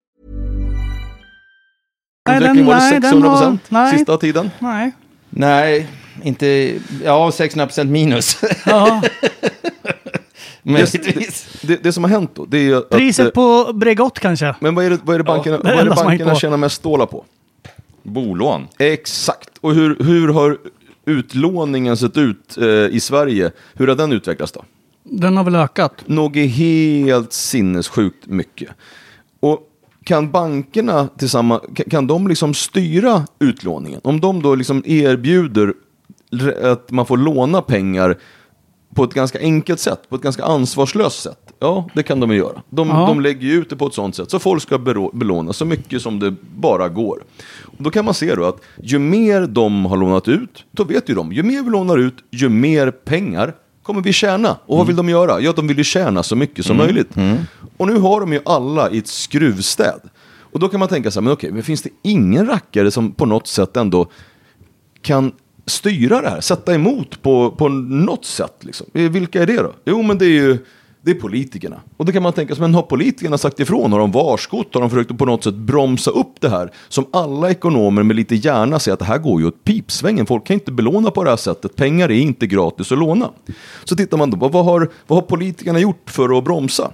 Speaker 10: Nej,
Speaker 9: den, var det sexhundra procent
Speaker 10: nej,
Speaker 9: sista tiden?
Speaker 10: Nej.
Speaker 8: Nej, inte... Ja, sexhundra procent minus.
Speaker 10: Ja.
Speaker 9: det, det, det, det som har hänt då, det är att...
Speaker 10: Priset på Bregott kanske.
Speaker 9: Men vad är det, vad är det bankerna,
Speaker 10: ja,
Speaker 9: vad är det bankerna tjänar mest stålar på?
Speaker 8: Bolån.
Speaker 9: Exakt. Och hur, hur har utlåningen sett ut eh, i Sverige? Hur har den utvecklats då?
Speaker 10: Den har väl ökat?
Speaker 9: Något helt sinnessjukt mycket. Och kan bankerna tillsammans, kan, kan de liksom styra utlåningen? Om de då liksom erbjuder att man får låna pengar på ett ganska enkelt sätt, på ett ganska ansvarslöst sätt. Ja, det kan de ju göra. De, ja. de lägger ju ut det på ett sånt sätt så folk ska berå, belåna så mycket som det bara går. Och då kan man se då att ju mer de har lånat ut, då vet ju de, ju mer vi lånar ut, ju mer pengar kommer vi tjäna. Och vad mm. vill de göra? Ja, de vill ju tjäna så mycket som mm. möjligt. Mm. Och nu har de ju alla i ett skruvstäd. Och då kan man tänka så här, men okej, men finns det ingen rackare som på något sätt ändå kan styra det här, sätta emot på, på något sätt liksom? Vilka är det då? Jo, men det är ju det är politikerna. Och då kan man tänka sig, men har politikerna sagt ifrån? Har de varskott? Har de försökt på något sätt bromsa upp det här? Som alla ekonomer med lite hjärna säger att det här går ju åt pipsvängen. Folk kan inte belåna på det här sättet. Pengar är inte gratis att låna. Så tittar man då, vad har, vad har politikerna gjort för att bromsa?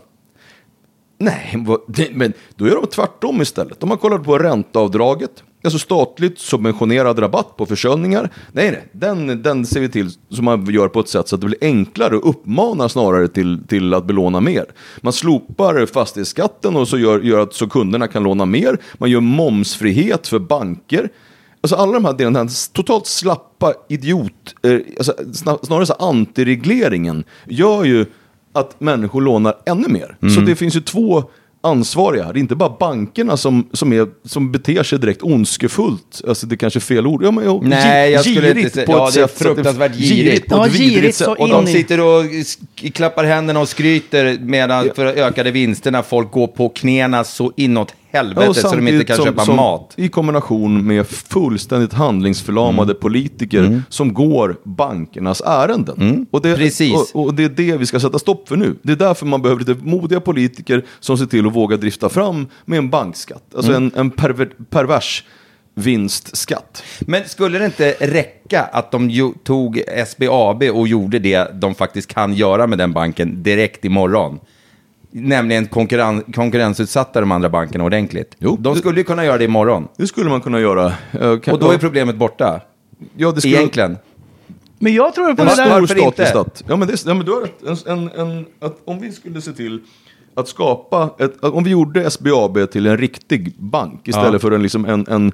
Speaker 9: Nej, men då gör de tvärtom istället. De har kollat på ränteavdraget. Alltså statligt subventionerad rabatt på försörjningar. Nej, nej. Den, den ser vi till som man gör på ett sätt så att det blir enklare och uppmanar snarare till, till att belåna mer. Man slopar fastighetsskatten och så gör, gör att så kunderna kan låna mer. Man gör momsfrihet för banker. Alltså alla de här delarna, den här totalt slappa idiot, eh, alltså snarare så antiregleringen gör ju att människor lånar ännu mer. Mm. Så det finns ju två ansvariga här. Det är inte bara bankerna som, som, är, som beter sig direkt ondskefullt. Alltså det är kanske är fel ord. Ja, men, ja,
Speaker 8: Nej, jag skulle inte säga. Ja, det är
Speaker 9: sätt,
Speaker 8: fruktansvärt girigt.
Speaker 10: Ja, girigt så
Speaker 8: och de sitter och sk- klappar händerna och skryter medan ja. för ökade vinsterna folk går på knäna så inåt helvete ja, så de inte kan som, köpa
Speaker 9: som,
Speaker 8: mat.
Speaker 9: I kombination med fullständigt handlingsförlamade mm. politiker mm. som går bankernas ärenden. Mm. Och, det,
Speaker 8: Precis.
Speaker 9: Och, och det är det vi ska sätta stopp för nu. Det är därför man behöver lite modiga politiker som ser till att våga drifta fram med en bankskatt. Alltså mm. en, en perver, pervers vinstskatt.
Speaker 8: Men skulle det inte räcka att de jo, tog S B A B och gjorde det de faktiskt kan göra med den banken direkt imorgon? Nämligen konkurren, konkurrensutsatta de andra bankerna ordentligt. Jo, de skulle ju kunna göra det imorgon.
Speaker 9: Det skulle man kunna göra.
Speaker 8: Kan, och då är problemet borta.
Speaker 9: Ja, det skulle...
Speaker 8: Egentligen.
Speaker 10: Men jag tror på
Speaker 9: en
Speaker 10: det
Speaker 9: stor
Speaker 10: där...
Speaker 9: statlig stat. Ja, men, det, ja, men du har rätt. En, en, en, att om vi skulle se till att skapa... Ett, om vi gjorde S B A B till en riktig bank istället ja. för en, liksom en, en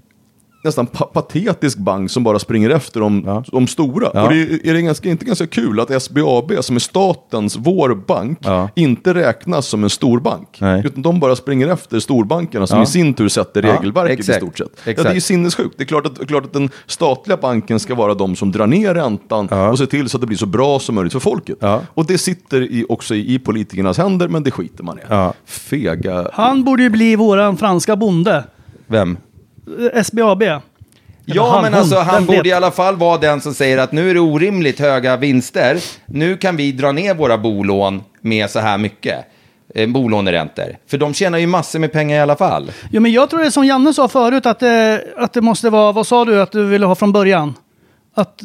Speaker 9: nästan pa- patetisk bank som bara springer efter de, ja. de stora. Ja. Och det är, är det ganska, inte ganska kul att S B A B som är statens, vår bank, ja. inte räknas som en stor bank. Nej. Utan de bara springer efter storbankerna som ja. i sin tur sätter ja. regelverket i stort sett. Ja, det är ju sinnessjukt. Det är klart att, klart att den statliga banken ska vara de som drar ner räntan ja. och ser till så att det blir så bra som möjligt för folket. Ja. Och det sitter i, också i, i politikernas händer, men det skiter man i. Ja. Fega.
Speaker 10: Han borde ju bli våran franska bonde.
Speaker 8: Vem?
Speaker 10: S B A B.
Speaker 8: Ja, han, men alltså hon, han borde vet. i alla fall vara den som säger att nu är det orimligt höga vinster. Nu kan vi dra ner våra bolån med så här mycket eh, bolåneräntor. För de tjänar ju massor med pengar i alla fall.
Speaker 10: Jo, men jag tror det är som Janne sa förut att, eh, att det måste vara, vad sa du att du ville ha från början? Att...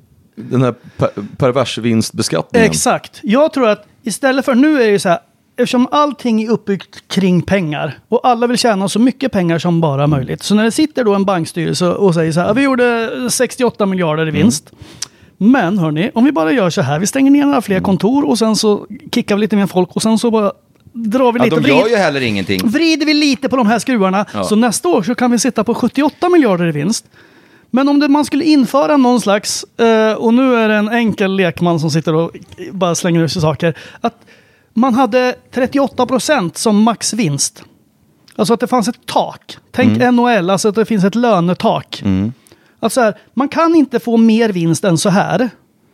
Speaker 9: Den här per- pervers vinstbeskattningen.
Speaker 10: Exakt. Jag tror att istället för, nu är det ju så här, eftersom allting är uppbyggt kring pengar och alla vill tjäna så mycket pengar som bara möjligt. Så när det sitter då en bankstyrelse och säger så här, vi gjorde sextioåtta miljarder i vinst. Mm. Men hörni, om vi bara gör så här, vi stänger ner några fler kontor och sen så kickar vi lite mer folk och sen så bara drar vi
Speaker 8: ja,
Speaker 10: lite.
Speaker 8: De gör ju heller ingenting.
Speaker 10: Vrider vi lite på de här skruvarna ja. så nästa år så kan vi sitta på sjuttioåtta miljarder i vinst. Men om det, man skulle införa någon slags, eh, och nu är det en enkel lekman som sitter och bara slänger ut sig saker, att man hade trettioåtta procent som maxvinst. Alltså att det fanns ett tak. Tänk mm. N H L, alltså att det finns ett lönetak. Mm. Alltså här, man kan inte få mer vinst än så här.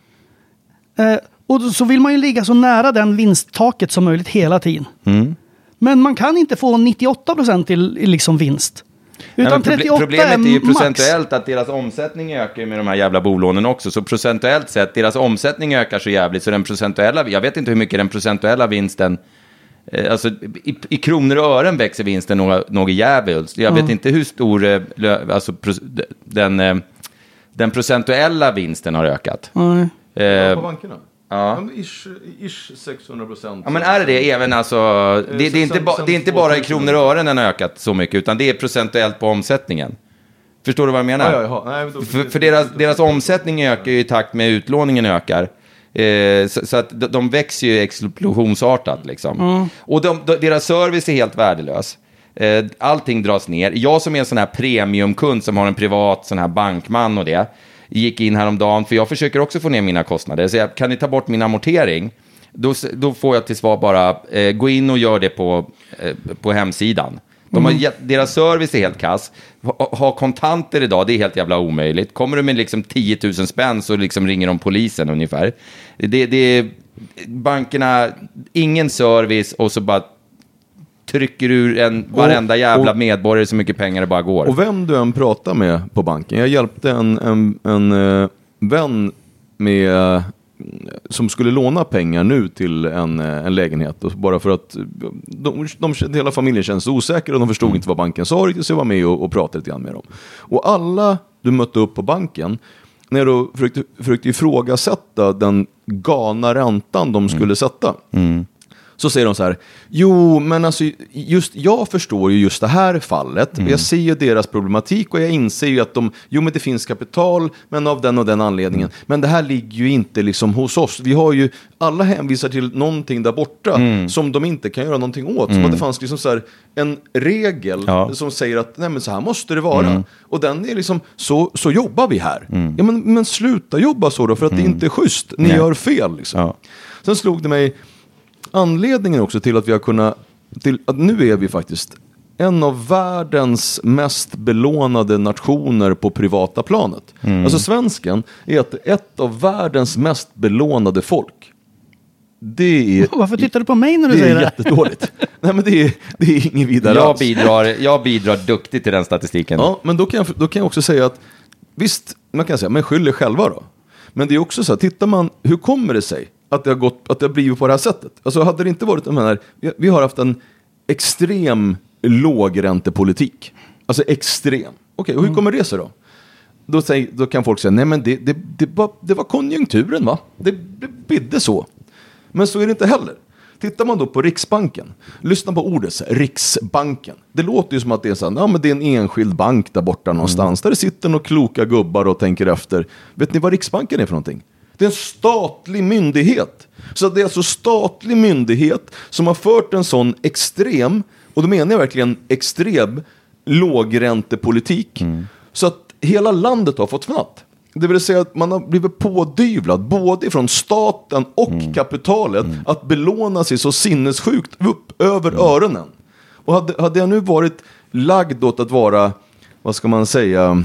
Speaker 10: Eh, och så vill man ju ligga så nära den vinsttaket som möjligt hela tiden. Mm. Men man kan inte få nittioåtta procent till liksom vinst. Utan
Speaker 8: Nej, proble- problemet är ju procentuellt att deras omsättning ökar med de här jävla bolånen också. Så procentuellt sett, deras omsättning ökar så jävligt. Så den procentuella, jag vet inte hur mycket den procentuella vinsten, eh, alltså i, i kronor och ören växer vinsten något, något jävligt. Jag vet mm. inte hur stor, eh, alltså pro, den, eh, den procentuella vinsten har ökat.
Speaker 10: Mm.
Speaker 9: Eh, ja, på bankerna?
Speaker 8: Ja.
Speaker 9: Ish, ish sexhundra procent.
Speaker 8: Ja, men är det det även alltså, det, det, är inte ba, det är inte bara i kronor och ören den har ökat så mycket, utan det är procentuellt på omsättningen. Förstår du vad jag menar?
Speaker 9: Ja, ja, ja. Nej, då,
Speaker 8: för för deras, deras omsättning ökar ju i takt med utlåningen ökar. Eh, så, så att de, de växer ju explosionsartat liksom. Mm. Och de, de, deras service är helt värdelös. Eh, allting dras ner. Jag som är en sån här premiumkund som har en privat sån här bankman och det, gick in häromdagen, för jag försöker också få ner mina kostnader. Så jag, kan ni ta bort min amortering? Då, då får jag till svar bara, eh, gå in och gör det på, eh, på hemsidan. De har, mm. Deras service är helt kass. Ha, ha kontanter idag, det är helt jävla omöjligt. Kommer du med liksom tio tusen spänn så liksom ringer de polisen ungefär. Det, det är bankerna, ingen service och så bara trycker ur en varenda jävla och, medborgare så mycket pengar det bara går.
Speaker 9: Och vem du än pratar med på banken. Jag hjälpte en, en, en uh, vän med som skulle låna pengar nu till en, en lägenhet. Och bara för att de, de, hela familjen känns osäker och de förstod mm. inte vad banken sa riktigt, så jag var med och, och pratade lite grann med dem. Och alla du mötte upp på banken, när du försökte, försökte ifrågasätta den galna räntan de skulle mm. sätta. Mm. Så säger de så här, jo men alltså just, jag förstår ju just det här fallet. Mm. Jag ser ju deras problematik och jag inser ju att de, jo men det finns kapital men av den och den anledningen. Mm. Men det här ligger ju inte liksom hos oss. Vi har ju, alla hänvisar till någonting där borta mm. som de inte kan göra någonting åt. Mm. Som att det fanns liksom så här en regel ja. som säger att nej men så här måste det vara. Mm. Och den är liksom, så, så jobbar vi här. Mm. Ja men, men sluta jobba så då för att mm. det inte är schysst. Ni nej. gör fel liksom. Ja. Sen slog det mig anledningen också till att vi har kunnat, till att nu är vi faktiskt en av världens mest belånade nationer på privata planet. Mm. Alltså svensken är ett, ett av världens mest belånade folk. Det är,
Speaker 10: varför tittar du på mig när du
Speaker 9: det
Speaker 10: säger
Speaker 9: det? Det är jättedåligt. Nej men det är, det är ingen vidare
Speaker 8: jag
Speaker 9: alls.
Speaker 8: bidrar, jag bidrar duktigt till den statistiken.
Speaker 9: Ja, men då kan, jag, då kan jag också säga att visst, man kan säga, men skyll er själva då. Men det är också så här, tittar man, hur kommer det sig att det har gått, att det har blivit på det här sättet? Alltså hade det inte varit, jag menar, vi, vi har haft en extrem lågräntepolitik. Alltså extrem. Okej, okay, och hur kommer det sig då? Då, säger, då kan folk säga, nej men det, det, det, var, det var konjunkturen va? Det, det bidde så. Men så är det inte heller. Tittar man då på Riksbanken, lyssna på ordet Riksbanken. Det låter ju som att det är så här, ja men det är en enskild bank där borta någonstans. Mm. Där det sitter några kloka gubbar och tänker efter. Vet ni vad Riksbanken är för någonting? Det är en statlig myndighet. Så det är alltså statlig myndighet som har fört en sån extrem, och då menar jag verkligen extrem, lågräntepolitik. Mm. Så att hela landet har fått fnatt. Det vill säga att man har blivit pådyvlad både från staten och mm. kapitalet mm. att belåna sig så sinnessjukt upp över mm. öronen. Och hade, hade jag nu varit lagd åt att vara, vad ska man säga,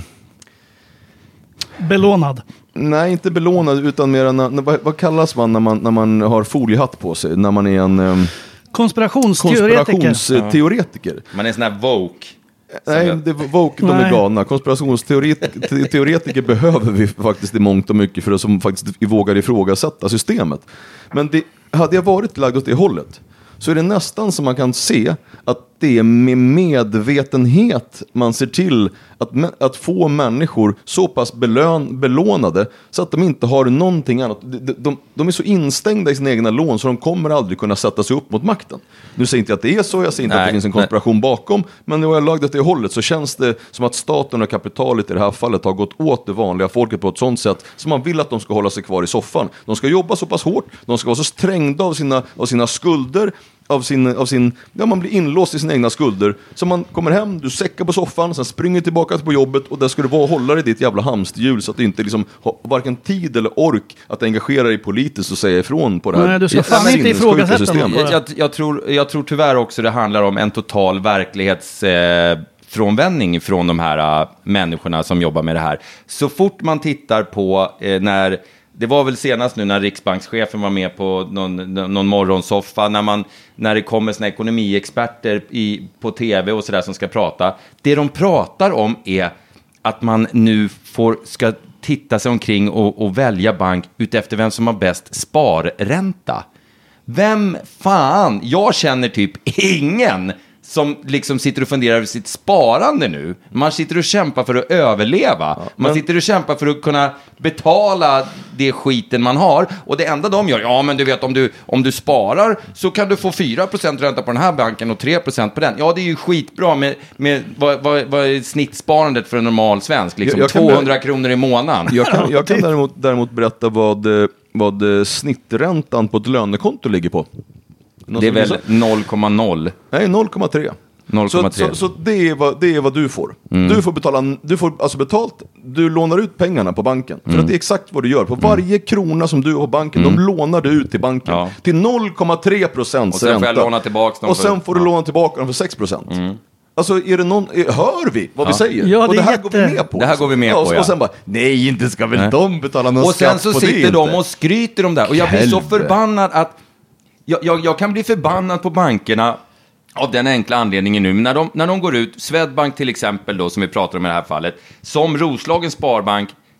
Speaker 10: belånad.
Speaker 9: Nej, inte belånad utan mer när, vad, vad kallas man när, man när man har foliehatt på sig? När man är en um,
Speaker 10: konspirationsteoretiker.
Speaker 9: konspirationsteoretiker.
Speaker 8: Ja. Man är sån här woke.
Speaker 9: Nej, det var woke, de är galna. Konspirationsteoretiker behöver vi faktiskt i mångt och mycket för att som faktiskt vågar ifrågasätta systemet. Men det, hade jag varit lagd åt det hållet så är det nästan som man kan se att det är med medvetenhet man ser till att, att få människor så pass belön, belånade så att de inte har någonting annat. De, de, de är så instängda i sina egna lån så de kommer aldrig kunna sätta sig upp mot makten. Nu säger inte att det är så, jag säger inte nej, att det finns en konspiration nej. bakom, men när jag har lagt åt det hållet så känns det som att staten och kapitalet i det här fallet har gått åt det vanliga folket på ett sånt sätt som man vill att de ska hålla sig kvar i soffan. De ska jobba så pass hårt, de ska vara så strängda av sina, av sina skulder, av sin, av sin, ja, man blir inlåst i sina egna skulder. Så man kommer hem, du säckar på soffan, sen springer tillbaka på jobbet och där ska du vara och hålla dig ditt jävla hamsterhjul så att du inte liksom har varken tid eller ork att engagera dig politiskt och säga ifrån på det här.
Speaker 10: Nej, du ska fan inte ifrågasätta någon.
Speaker 8: Jag, jag, tror, jag tror tyvärr också det handlar om en total verklighets... Eh, frånvändning från de här uh, människorna som jobbar med det här. Så fort man tittar på eh, när, det var väl senast nu när riksbankschefen var med på någon, någon morgonsoffa, när, man, när det kommer såna ekonomiexperter i, på tv och sådär som ska prata. Det de pratar om är att man nu får, ska titta sig omkring och, och välja bank utefter vem som har bäst sparränta. Vem fan? Jag känner typ ingen som liksom sitter och funderar över sitt sparande nu. Man sitter och kämpar för att överleva. Ja, men... Man sitter och kämpar för att kunna betala det skiten man har. Och det enda de gör, ja men du vet om du, om du sparar så kan du få fyra procent ränta på den här banken och tre procent på den. Ja det är ju skitbra med, med vad, vad, vad är snittsparandet för en normal svensk? Liksom jag, jag tvåhundra kan, kronor i månaden.
Speaker 9: Jag kan, jag kan däremot, däremot berätta vad, vad snitträntan på ett lönekonto ligger på.
Speaker 8: Någon det är väl noll komma noll?
Speaker 9: Nej, noll komma tre. Så, så, så det, är vad, det är vad du får. Mm. Du får betala, du får alltså betalt, du lånar ut pengarna på banken. För mm. att det är exakt vad du gör. På varje mm. krona som du har på banken, mm. de lånar du ut till banken. Ja. Till noll komma tre procent
Speaker 8: och sen får jag låna tillbaka dem.
Speaker 9: Och sen får du ja. låna tillbaka dem för sex procent. Mm. Alltså är det någon, hör vi vad ja. vi säger?
Speaker 10: Ja, det
Speaker 9: och det här
Speaker 10: jätte...
Speaker 9: går vi med på.
Speaker 8: Det här går vi med
Speaker 9: ja,
Speaker 8: på,
Speaker 9: och,
Speaker 8: ja.
Speaker 9: och sen bara, nej inte ska väl nej. de betala någon
Speaker 8: och
Speaker 9: skatt på det.
Speaker 8: Och sen så sitter de och skryter om det här. Och jag blir så förbannad att Jag, jag, jag kan bli förbannad på bankerna av den enkla anledningen nu. Men när de, när de går ut, Swedbank till exempel då, som vi pratar om i det här fallet, som Roslagens Sparbank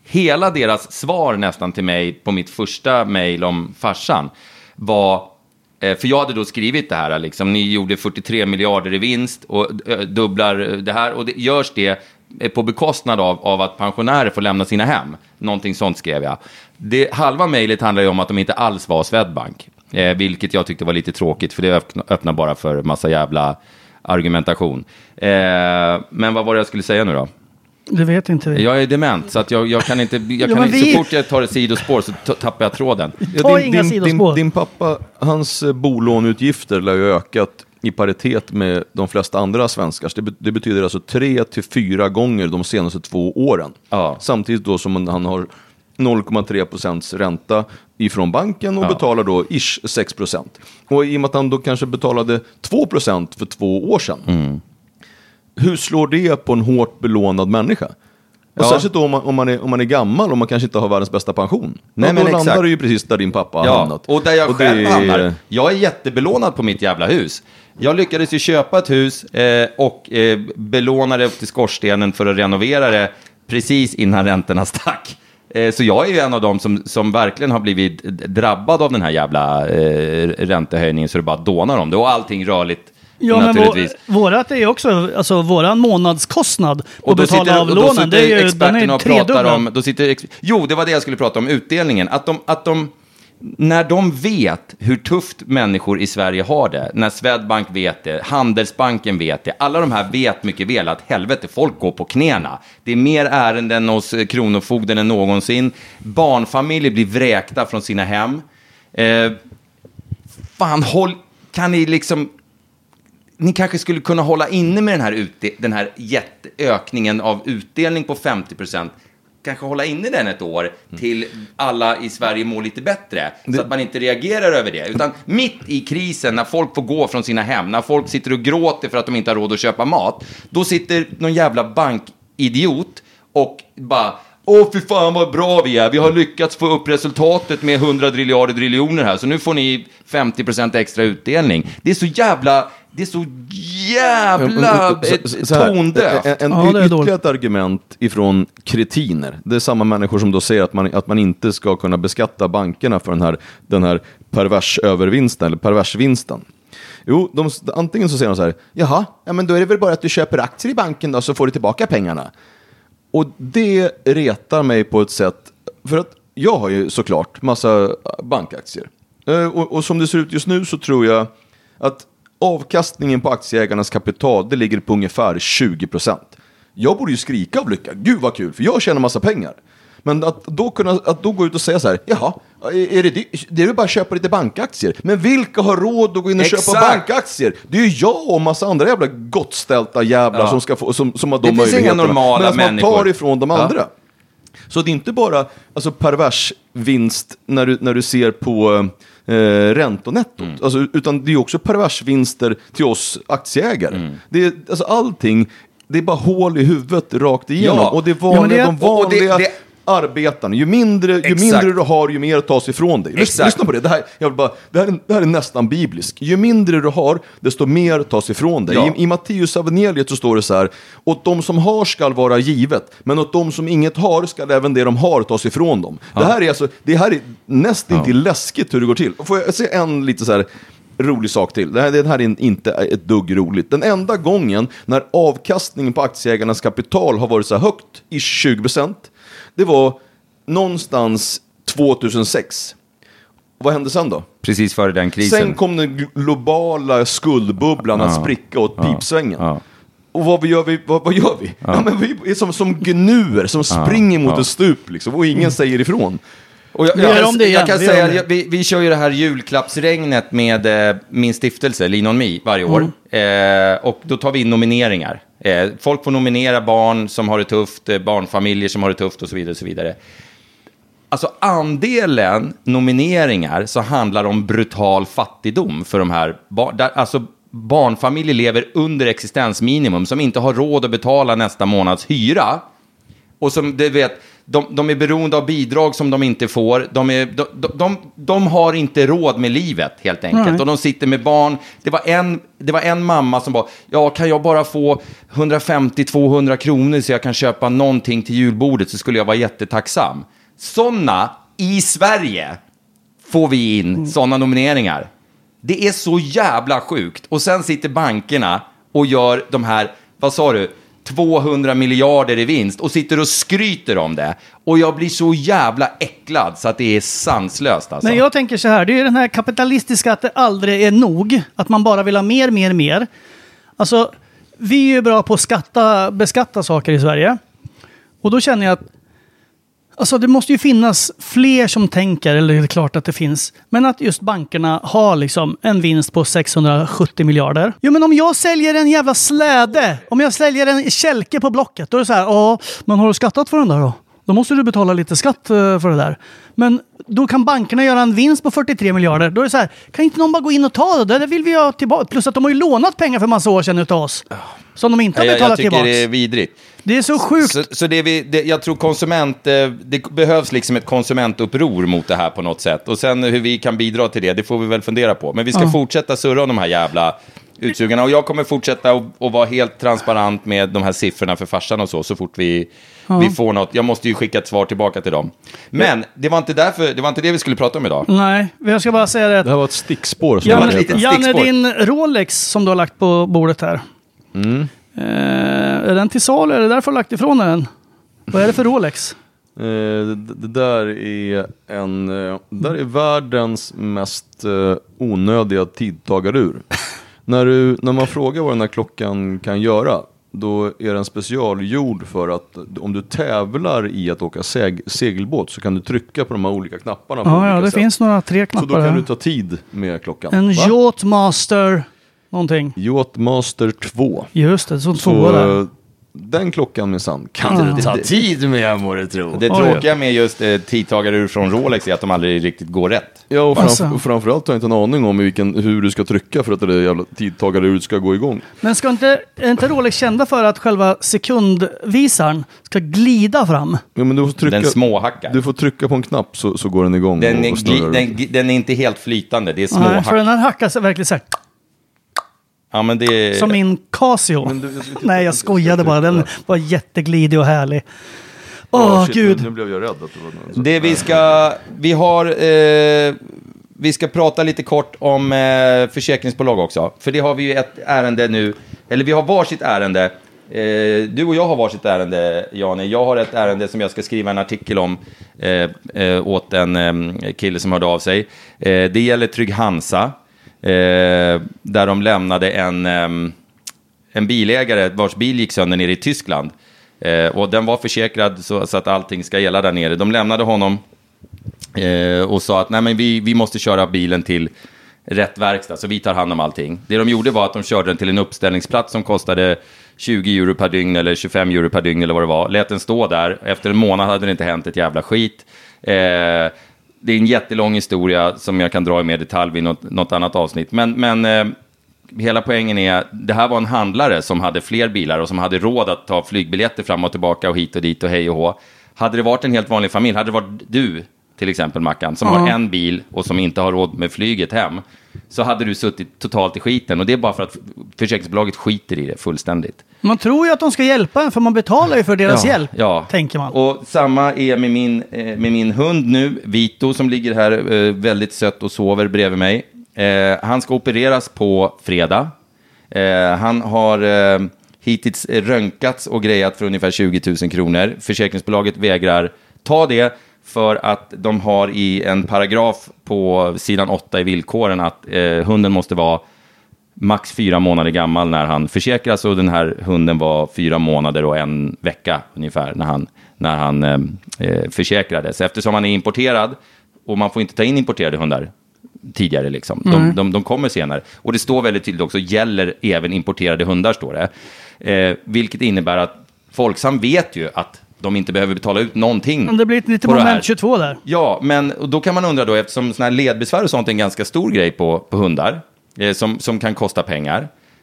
Speaker 8: hela deras svar nästan till mig på mitt första mejl om farsan var, för jag hade då skrivit det här, liksom, ni gjorde fyrtiotre miljarder i vinst och dubblar det här, och det görs det på bekostnad av, av att pensionärer får lämna sina hem. Någonting sånt skrev jag. Det, halva mejlet handlar ju om att de inte alls var Swedbank, eh, vilket jag tyckte var lite tråkigt, för det öppnar, öppnar bara för massa jävla argumentation. Eh, men vad var det jag skulle säga nu då?
Speaker 10: Det vet inte vi.
Speaker 8: Jag är dement, så att jag, jag kan inte, jag
Speaker 10: ja,
Speaker 8: kan inte
Speaker 10: vi...
Speaker 8: så fort jag tar ett sidospår så t- tappar jag tråden.
Speaker 10: Ta
Speaker 9: ja, din,
Speaker 10: inga
Speaker 9: din,
Speaker 10: sidospår.
Speaker 9: Din, din pappa, hans bolåneutgifter lär ju ökat i paritet med de flesta andra svenskars. Det, det betyder alltså tre till fyra gånger de senaste två åren.
Speaker 8: Ja.
Speaker 9: Samtidigt då som han har noll komma tre procents ränta ifrån banken och ja. betalar då ish sex procent. Och i och med att han då kanske betalade två procent för två år sedan.
Speaker 8: Mm.
Speaker 9: Hur slår det på en hårt belånad människa? Och ja. särskilt då om man, om, man är, om man är gammal och man kanske inte har världens bästa pension. Nej, ja, men då landar exakt. Det ju precis där din pappa har
Speaker 8: ja.
Speaker 9: hamnat.
Speaker 8: Och där jag
Speaker 9: och
Speaker 8: själv
Speaker 9: det...
Speaker 8: hamnar. Jag är jättebelånad på mitt jävla hus. Jag lyckades ju köpa ett hus eh, och eh, belåna det upp till skorstenen för att renovera det precis innan räntorna stack. Eh, så jag är ju en av dem som, som verkligen har blivit drabbad av den här jävla eh, räntehöjningen, så det bara dånar om det. Och allting rörligt.
Speaker 10: Ja, men vår, vårat är ju också, alltså våran månadskostnad på att betala sitter, av lånen, det är ju, den är tredubblad.
Speaker 8: Då sitter ex- jo, det var det jag skulle prata om, utdelningen. Att de, att de, när de vet hur tufft människor i Sverige har det, när Swedbank vet det, Handelsbanken vet det, alla de här vet mycket väl att helvete, folk går på knäna. Det är mer ärenden hos kronofogden än någonsin. Barnfamiljer blir vräkta från sina hem. Eh, fan, håll, kan ni liksom... Ni kanske skulle kunna hålla inne med den här, utde- den här jätteökningen av utdelning på femtio procent. Kanske hålla inne den ett år till alla i Sverige mår lite bättre. Det... Så att man inte reagerar över det. Utan mitt i krisen, när folk får gå från sina hem, när folk sitter och gråter för att de inte har råd att köpa mat, då sitter någon jävla bankidiot och bara... Åh, fy fan vad bra vi är. Vi har lyckats få upp resultatet med hundra triljarder driljoner här. Så nu får ni femtio procent extra utdelning. Det är så jävla... Det är så jävla tondövt.
Speaker 9: En, en, en ja, ytterligare ett argument ifrån kretiner. Det är samma människor som då säger att man, att man inte ska kunna beskatta bankerna för den här, den här pervers övervinsten eller perversvinsten. Jo, de, antingen så säger de så här: jaha, ja, men då är det väl bara att du köper aktier i banken då, så får du tillbaka pengarna. Och det retar mig på ett sätt, för att jag har ju såklart massa bankaktier. Och, och som det ser ut just nu så tror jag att avkastningen på aktieägarnas kapital, det ligger på ungefär tjugo procent. Jag borde ju skrika av lycka. Gud vad kul, för jag tjänar massa pengar. Men att då, kunna, att då gå ut och säga så här: jaha, är det, det, det är ju bara att köpa lite bankaktier. Men vilka har råd att gå in och Exakt. köpa bankaktier? Det är ju jag och massa andra jävla gottställta jävlar ja. som, ska få, som, som har de möjligheterna. Det finns inga normala människor. Men man tar ifrån de andra. Ja. Så det är inte bara alltså, pervers vinst när du, när du ser på eh, räntonettot. Mm. Alltså, utan det är också pervers vinster till oss aktieägare. Mm. Det är, alltså, allting, det är bara hål i huvudet rakt igenom. Ja. Och det är vanliga, ja, det, de vanliga... Och det, det, arbetarna. Ju mindre, ju mindre du har, ju mer tas ifrån dig. Lyssna, lyssna på det. Det här, jag vill bara, det, här är, det här är nästan biblisk. Ju mindre du har, desto mer tas ifrån dig. Ja. I, I Matteus evangeliet så står det så här: åt de som har skall vara givet, men åt de som inget har skall även det de har tas ifrån dem. Ja. Det här är alltså, det här är nästan inte ja. läskigt hur det går till. Får jag se en lite så här rolig sak till. Det här, det här är inte ett dugg roligt. Den enda gången när avkastningen på aktieägarnas kapital har varit så här högt i tjugo procent, det var någonstans tvåtusensex. Och vad hände sen då?
Speaker 8: Precis före den krisen.
Speaker 9: Sen kom den globala skuldbubblan ja. att spricka åt ja. pipsvängen. Ja. Och vad gör vi? Vad, vad gör vi? Ja. Ja, men vi är som, som gnuer som ja. springer mot ja. ett stup liksom, och ingen mm. säger ifrån.
Speaker 8: Och jag, jag, jag, jag kan vi säga, jag, vi, vi kör ju det här julklappsregnet med eh, min stiftelse, Lean on Me, varje år. Mm. Eh, och då tar vi in nomineringar. Eh, folk får nominera barn som har det tufft, eh, barnfamiljer som har det tufft och så vidare. Och så vidare. Alltså andelen nomineringar så handlar om brutal fattigdom för de här barn. Där, alltså barnfamiljer lever under existensminimum som inte har råd att betala nästa månads hyra. Och som, du vet, de, de är beroende av bidrag som de inte får. De, är, de, de, de, de har inte råd med livet helt enkelt. Nej. Och de sitter med barn. Det var, en, det var en mamma som bara, ja, kan jag bara få hundrafemtio till tvåhundra kronor så jag kan köpa någonting till julbordet, så skulle jag vara jättetacksam. Sådana i Sverige får vi in, mm. sådana nomineringar. Det är så jävla sjukt. Och sen sitter bankerna och gör de här, vad sa du, tvåhundra miljarder i vinst och sitter och skryter om det. Och jag blir så jävla äcklad så att det är sanslöst alltså.
Speaker 10: Men jag tänker så här, det är den här kapitalistiska att det aldrig är nog. Att man bara vill ha mer, mer, mer. Alltså, vi är ju bra på att skatta, beskatta saker i Sverige. Och då känner jag att alltså det måste ju finnas fler som tänker, eller det är klart att det finns, men att just bankerna har liksom en vinst på sexhundrasjuttio miljarder. Jo, men om jag säljer en jävla släde, om jag säljer en kälke på Blocket, då är det så här, ja, men har du skattat för den där då? Då måste du betala lite skatt för det där. Men då kan bankerna göra en vinst på fyrtiotre miljarder. Då är det så här, kan inte någon bara gå in och ta det? Det vill vi ha tillbaka. Plus att de har ju lånat pengar för massa år sedan utav oss. Som de inte har betalat
Speaker 8: jag, jag
Speaker 10: tillbaka.
Speaker 8: Jag tycker det är vidrigt.
Speaker 10: Det är så sjukt.
Speaker 8: Så, så det vi, det, jag tror konsument, det behövs liksom ett konsumentuppror mot det här på något sätt. Och sen hur vi kan bidra till det, det får vi väl fundera på. Men vi ska ja. fortsätta surra om de här jävla utsugarna. Och jag kommer fortsätta att vara helt transparent med de här siffrorna för farsan och så, så fort vi, ja. vi får något. Jag måste ju skicka ett svar tillbaka till dem. Men det var inte därför, det var inte det vi skulle prata om idag.
Speaker 10: Nej, jag ska bara säga det.
Speaker 9: Det här var ett stickspår. Som
Speaker 10: Janne, ett Janne, din Rolex som du har lagt på bordet här.
Speaker 9: Mm.
Speaker 10: Eh, är den till salu? Är det därför du har lagt ifrån den? Vad är det för Rolex?
Speaker 9: Eh, det, det där är en eh, där är världens mest eh, onödiga tidtagarur. när, du, när man frågar vad den här klockan kan göra, då är den specialgjord för att om du tävlar i att åka seg, segelbåt så kan du trycka på de här olika knapparna. På
Speaker 10: ja,
Speaker 9: olika
Speaker 10: ja, det
Speaker 9: sätt.
Speaker 10: finns några tre knappar.
Speaker 9: Så då kan
Speaker 10: här.
Speaker 9: du ta tid med klockan.
Speaker 10: En Yachtmaster någonting.
Speaker 9: Yachtmaster två.
Speaker 10: Just det, så två där.
Speaker 9: Den klockan minsann kan
Speaker 2: ja. du ta tid med, må du tro.
Speaker 8: Det tråkiga med just eh, tidtagare från Rolex är att de aldrig riktigt går rätt.
Speaker 9: Ja, och framf-
Speaker 10: alltså.
Speaker 9: framförallt har jag inte en aning om vilken, hur du ska trycka för att det där jävla tidtagare ska gå igång.
Speaker 10: Men ska inte, är inte Rolex kända för att själva sekundvisaren ska glida fram?
Speaker 9: Ja, men du får trycka,
Speaker 8: den småhackar.
Speaker 9: Du får trycka på en knapp så, så går den igång.
Speaker 8: Den,
Speaker 9: och,
Speaker 8: är,
Speaker 9: och
Speaker 8: gli, den, den är inte helt flytande, det är småhack.
Speaker 10: Nej, för den här hackas verkligen så här.
Speaker 8: Ja, men det är...
Speaker 10: Som min Casio. Du, jag Nej, jag skojade bara. Den var jätteglidig och härlig. Åh, oh,
Speaker 9: shit,
Speaker 10: gud.
Speaker 9: Nu blev jag rädd att det var något.
Speaker 8: Det vi ska... Vi har... Eh, vi ska prata lite kort om eh, försäkringsbolag också. För det har vi ju ett ärende nu. Eller vi har varsitt ärende. Eh, du och jag har varsitt ärende, Janne. Jag har ett ärende som jag ska skriva en artikel om eh, eh, åt en eh, kille som hörde av sig. Eh, det gäller Trygg Hansa. Eh, där de lämnade en, um, en bilägare vars bil gick sönder nere i Tyskland. Eh, och den var försäkrad så, så att allting ska gälla där nere. De lämnade honom eh, och sa att nej, men vi, vi måste köra bilen till rätt verkstad, så vi tar hand om allting. Det de gjorde var att de körde den till en uppställningsplats som kostade tjugo euro per dygn eller tjugofem euro per dygn eller vad det var. Lät den stå där. Efter en månad hade det inte hänt ett jävla skit. Eh, Det är en jättelång historia som jag kan dra i mer detalj vid något, något annat avsnitt. Men, men eh, hela poängen är att det här var en handlare som hade fler bilar och som hade råd att ta flygbiljetter fram och tillbaka och hit och dit och hej och hå. Hade det varit en helt vanlig familj, hade det varit du till exempel Mackan, som uh-huh. har en bil och som inte har råd med flyget hem, så hade du suttit totalt i skiten. Och det är bara för att försäkringsbolaget skiter i det fullständigt.
Speaker 10: Man tror ju att de ska hjälpa en, för man betalar ju för deras
Speaker 8: ja,
Speaker 10: hjälp,
Speaker 8: ja.
Speaker 10: tänker man.
Speaker 8: Och samma är med min, med min hund nu, Vito, som ligger här väldigt sött och sover bredvid mig. Eh, han ska opereras på fredag. Eh, han har eh, hittills rönkats och grejat för ungefär tjugo tusen kronor. Försäkringsbolaget vägrar ta det för att de har i en paragraf på sidan åtta i villkoren att eh, hunden måste vara max fyra månader gammal när han försäkras, och den här hunden var fyra månader och en vecka ungefär när han, när han eh, försäkrades. Eftersom han är importerad, och man får inte ta in importerade hundar tidigare liksom. De, mm. de, de kommer senare. Och det står väldigt tydligt också, gäller även importerade hundar, står det. Eh, vilket innebär att Folksam vet ju att de inte behöver betala ut någonting.
Speaker 10: Men det blir lite moment tjugotvå där.
Speaker 8: Ja, men och då kan man undra då, eftersom såna här ledbesvär och sånt är en ganska stor grej på, på hundar, eh, som, som kan kosta pengar.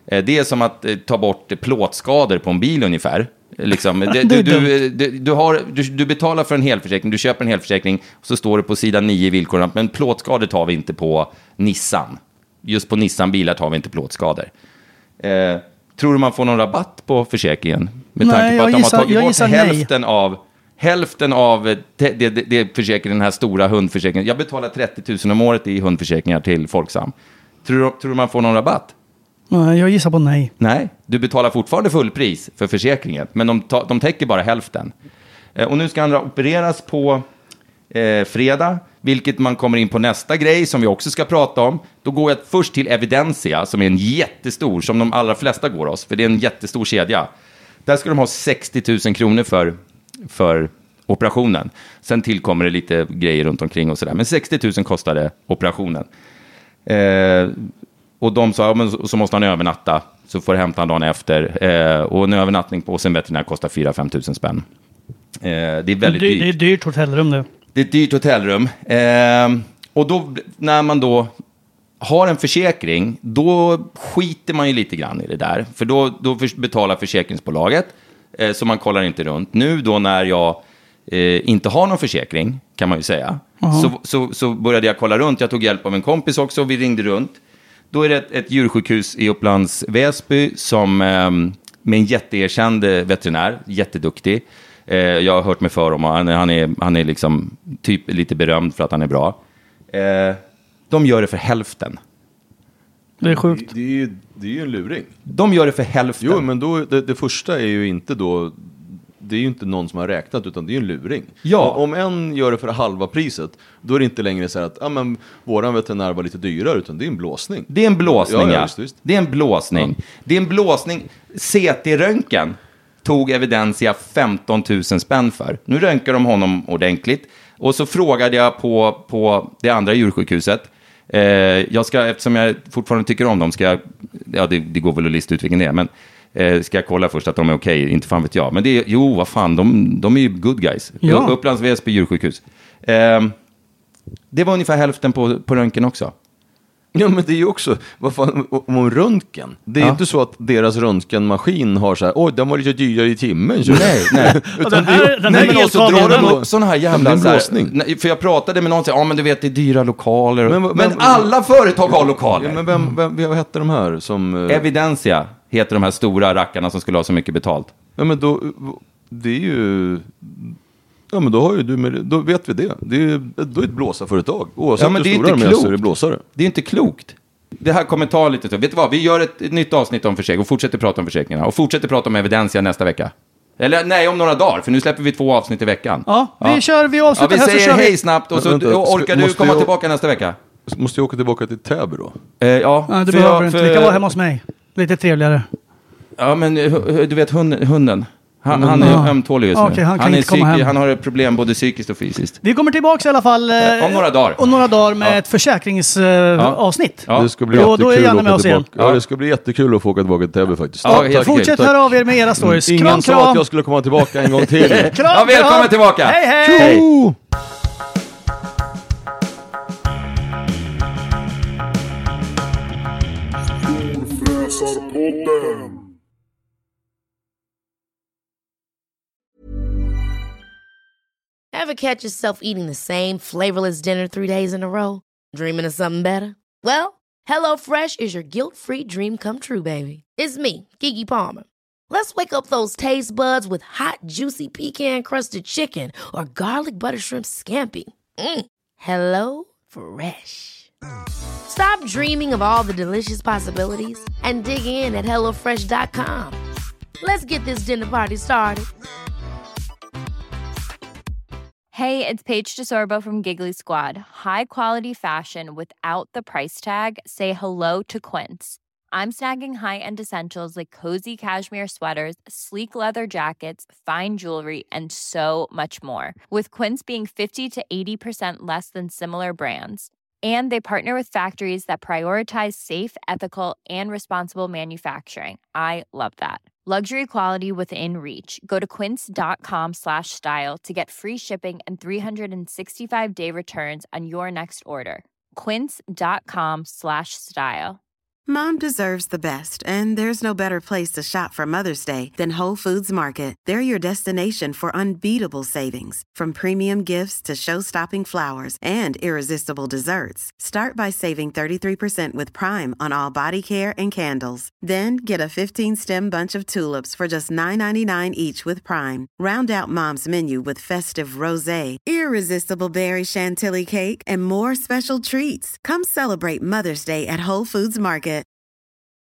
Speaker 8: Eh, det är som att eh, ta bort plåtskador på en bil ungefär. Liksom, det, du, du, du, du, har, du, du betalar för en helförsäkring, du köper en helförsäkring, och så står det på sidan nio i villkoren, men plåtskador tar vi inte på Nissan. Just på Nissan-bilar tar vi inte plåtskador. Eh, tror du man får någon rabatt på försäkringen? Med
Speaker 10: nej,
Speaker 8: tanke på att de
Speaker 10: gissar,
Speaker 8: har tagit bort hälften
Speaker 10: nej.
Speaker 8: av, hälften av det, det, det försäkringen, den här stora hundförsäkringen. Jag betalar trettio tusen om året i hundförsäkringar till Folksam. Tror du, tror du man får någon rabatt?
Speaker 10: Nej, jag gissar på nej.
Speaker 8: Nej, du betalar fortfarande fullpris för försäkringen, men de, ta, de täcker bara hälften. Eh, och nu ska han opereras på eh, fredag, vilket man kommer in på nästa grej som vi också ska prata om. Då går jag först till Evidensia, som är en jättestor, som de allra flesta går hos, för det är en jättestor kedja. Där ska de ha sextio tusen kronor för, för operationen. Sen tillkommer det lite grejer runt omkring och sådär, men sextio tusen kostade operationen. Eh, och de sa, ja, men så måste han övernatta, så får hämta han dagen efter. Eh, och en övernattning på en veterinär kostar fyra till fem tusen spänn. Eh, det är väldigt
Speaker 10: det,
Speaker 8: dyrt.
Speaker 10: Det är dyrt hotellrum nu.
Speaker 8: Det är ett dyrt hotellrum. Eh, och då, när man då har en försäkring, då skiter man ju lite grann i det där. För då, då betalar försäkringsbolaget, eh, så man kollar inte runt. Nu då när jag eh, inte har någon försäkring, kan man ju säga,
Speaker 10: uh-huh.
Speaker 8: så, så, så började jag kolla runt. Jag tog hjälp av en kompis också, vi ringde runt. Då är det ett, ett djursjukhus i Upplands Väsby som, eh, med en jätteerkänd veterinär, jätteduktig. Eh, jag har hört mig för om, han, han är, han är liksom typ lite berömd för att han är bra. Eh, de gör det för hälften.
Speaker 10: Det är sjukt.
Speaker 9: Det, det, är, ju, det är ju en luring.
Speaker 8: De gör det för hälften.
Speaker 9: Jo, men då, det, det första är ju inte då... Det är ju inte någon som har räknat, utan det är en luring.
Speaker 8: Ja.
Speaker 9: Om en gör det för halva priset, då är det inte längre så här att ja, men, våran veterinär var lite dyrare, utan det är en blåsning.
Speaker 8: Det är en blåsning, ja.
Speaker 9: ja,
Speaker 8: ja.
Speaker 9: Visst, visst.
Speaker 8: Det är en blåsning. Ja. Det är en blåsning. C T-röntgen tog Evidensia femton tusen spänn för. Nu röntgar de honom ordentligt. Och så frågade jag på, på det andra djursjukhuset. Eh, jag ska, eftersom jag fortfarande tycker om dem, ska jag, ja det, det går väl att lista ut vilken det är, men eh, ska jag kolla först att de är okej, okay, inte fan vet jag. Men det är, jo, vad fan, de, de är ju good guys.
Speaker 10: Ja.
Speaker 8: Upplands Väsby djursjukhus. Eh, det var ungefär hälften på, på röntgen också.
Speaker 9: Ja, men det är ju också, vad fan, om röntgen. Det är
Speaker 8: ja.
Speaker 9: inte så att deras röntgenmaskin har så här, oj, den var lite dyrare i timmen.
Speaker 8: Nej, nej.
Speaker 10: Och den här, den här
Speaker 8: nej, men också drar de upp sådana här jävla
Speaker 9: så här,
Speaker 8: för jag pratade med någon och sa, ja men du vet det är dyra lokaler.
Speaker 9: Men,
Speaker 8: men,
Speaker 9: men,
Speaker 8: men alla företag har lokaler.
Speaker 9: Ja, men vem, vem, vad hette de här som... Uh...
Speaker 8: Evidensia heter de här stora rackarna som skulle ha så mycket betalt.
Speaker 9: Ja, men då, det är ju... Ja, men då har ju du med, då vet vi det. Det är, då är ett blåsarföretag. Oavsett
Speaker 8: ja, men
Speaker 9: hur
Speaker 8: det är
Speaker 9: stora
Speaker 8: inte
Speaker 9: de är
Speaker 8: klokt.
Speaker 9: så är det blåsare.
Speaker 8: Det är inte klokt. Det här kommer ta lite så. Vet du vad? Vi gör ett, ett nytt avsnitt om försäkring och fortsätter prata om försäkringarna. Och fortsätter prata om Evidensia nästa vecka. Eller nej, om några dagar. För nu släpper vi två avsnitt i veckan.
Speaker 10: Ja, vi
Speaker 8: ja.
Speaker 10: kör, vi
Speaker 8: ja,
Speaker 10: avslutar
Speaker 8: vi
Speaker 10: här så
Speaker 8: säger
Speaker 10: kör vi.
Speaker 8: hej snabbt och så
Speaker 9: vänta,
Speaker 8: orkar du komma
Speaker 9: jag,
Speaker 8: tillbaka nästa vecka.
Speaker 9: Måste jag åka tillbaka till Täby då?
Speaker 8: Eh, ja,
Speaker 10: ja, det
Speaker 8: för
Speaker 10: behöver
Speaker 8: jag,
Speaker 10: du inte.
Speaker 8: för...
Speaker 10: Vi kan vara hemma hos mig. Lite trevligare.
Speaker 8: Ja, men du vet hunden. hunden. Han, han är
Speaker 10: ja.
Speaker 8: ömtålig just
Speaker 10: okay,
Speaker 8: nu.
Speaker 10: Han, kan
Speaker 8: han, är
Speaker 10: inte komma
Speaker 8: psyki-
Speaker 10: hem.
Speaker 8: han har ett problem både psykiskt och fysiskt.
Speaker 10: Vi kommer tillbaka i alla fall eh,
Speaker 8: om några dagar.
Speaker 10: Om några dagar med
Speaker 8: ja.
Speaker 10: ett försäkringsavsnitt.
Speaker 8: Ja. Ja.
Speaker 9: Det ska bli
Speaker 10: då, då är
Speaker 9: jättekul
Speaker 10: Janne
Speaker 9: att
Speaker 10: med
Speaker 9: åka
Speaker 10: oss igen.
Speaker 9: tillbaka. Ja, det ska bli jättekul att få åka tillbaka till Täby faktiskt.
Speaker 8: Ja,
Speaker 9: ja,
Speaker 10: fortsätt
Speaker 9: tack.
Speaker 10: höra av er med era stories.
Speaker 9: Ingen
Speaker 10: Kram,
Speaker 9: sa
Speaker 10: kram.
Speaker 9: att jag skulle komma tillbaka en gång till.
Speaker 10: kram,
Speaker 8: ja, välkommen
Speaker 10: kram.
Speaker 8: tillbaka.
Speaker 10: Hej, hej. hej.
Speaker 3: Ever catch yourself eating the same flavorless dinner three days in a row? Dreaming of something better? Well, HelloFresh is your guilt-free dream come true, baby. It's me, Keke Palmer. Let's wake up those taste buds with hot, juicy pecan-crusted chicken or garlic butter shrimp scampi. Mm. Hello Fresh. Stop dreaming of all the delicious possibilities and dig in at hello fresh dot com. Let's get this dinner party started.
Speaker 12: Hey, it's Paige DeSorbo from Giggly Squad. High quality fashion without the price tag. Say hello to Quince. I'm snagging high-end essentials like cozy cashmere sweaters, sleek leather jackets, fine jewelry, and so much more. With Quince being fifty to eighty percent less than similar brands. And they partner with factories that prioritize safe, ethical, and responsible manufacturing. I love that. Luxury quality within reach. Go to quince.com slash style to get free shipping and three sixty-five day returns on your next order. Quince.com slash style.
Speaker 13: Mom deserves the best, and there's no better place to shop for Mother's Day than Whole Foods Market. They're your destination for unbeatable savings, from premium gifts to show-stopping flowers and irresistible desserts. Start by saving thirty-three percent with Prime on all body care and candles. Then get a fifteen-stem bunch of tulips for just nine ninety-nine each with Prime. Round out Mom's menu with festive rosé, irresistible berry chantilly cake, and more special treats. Come celebrate Mother's Day at Whole Foods Market.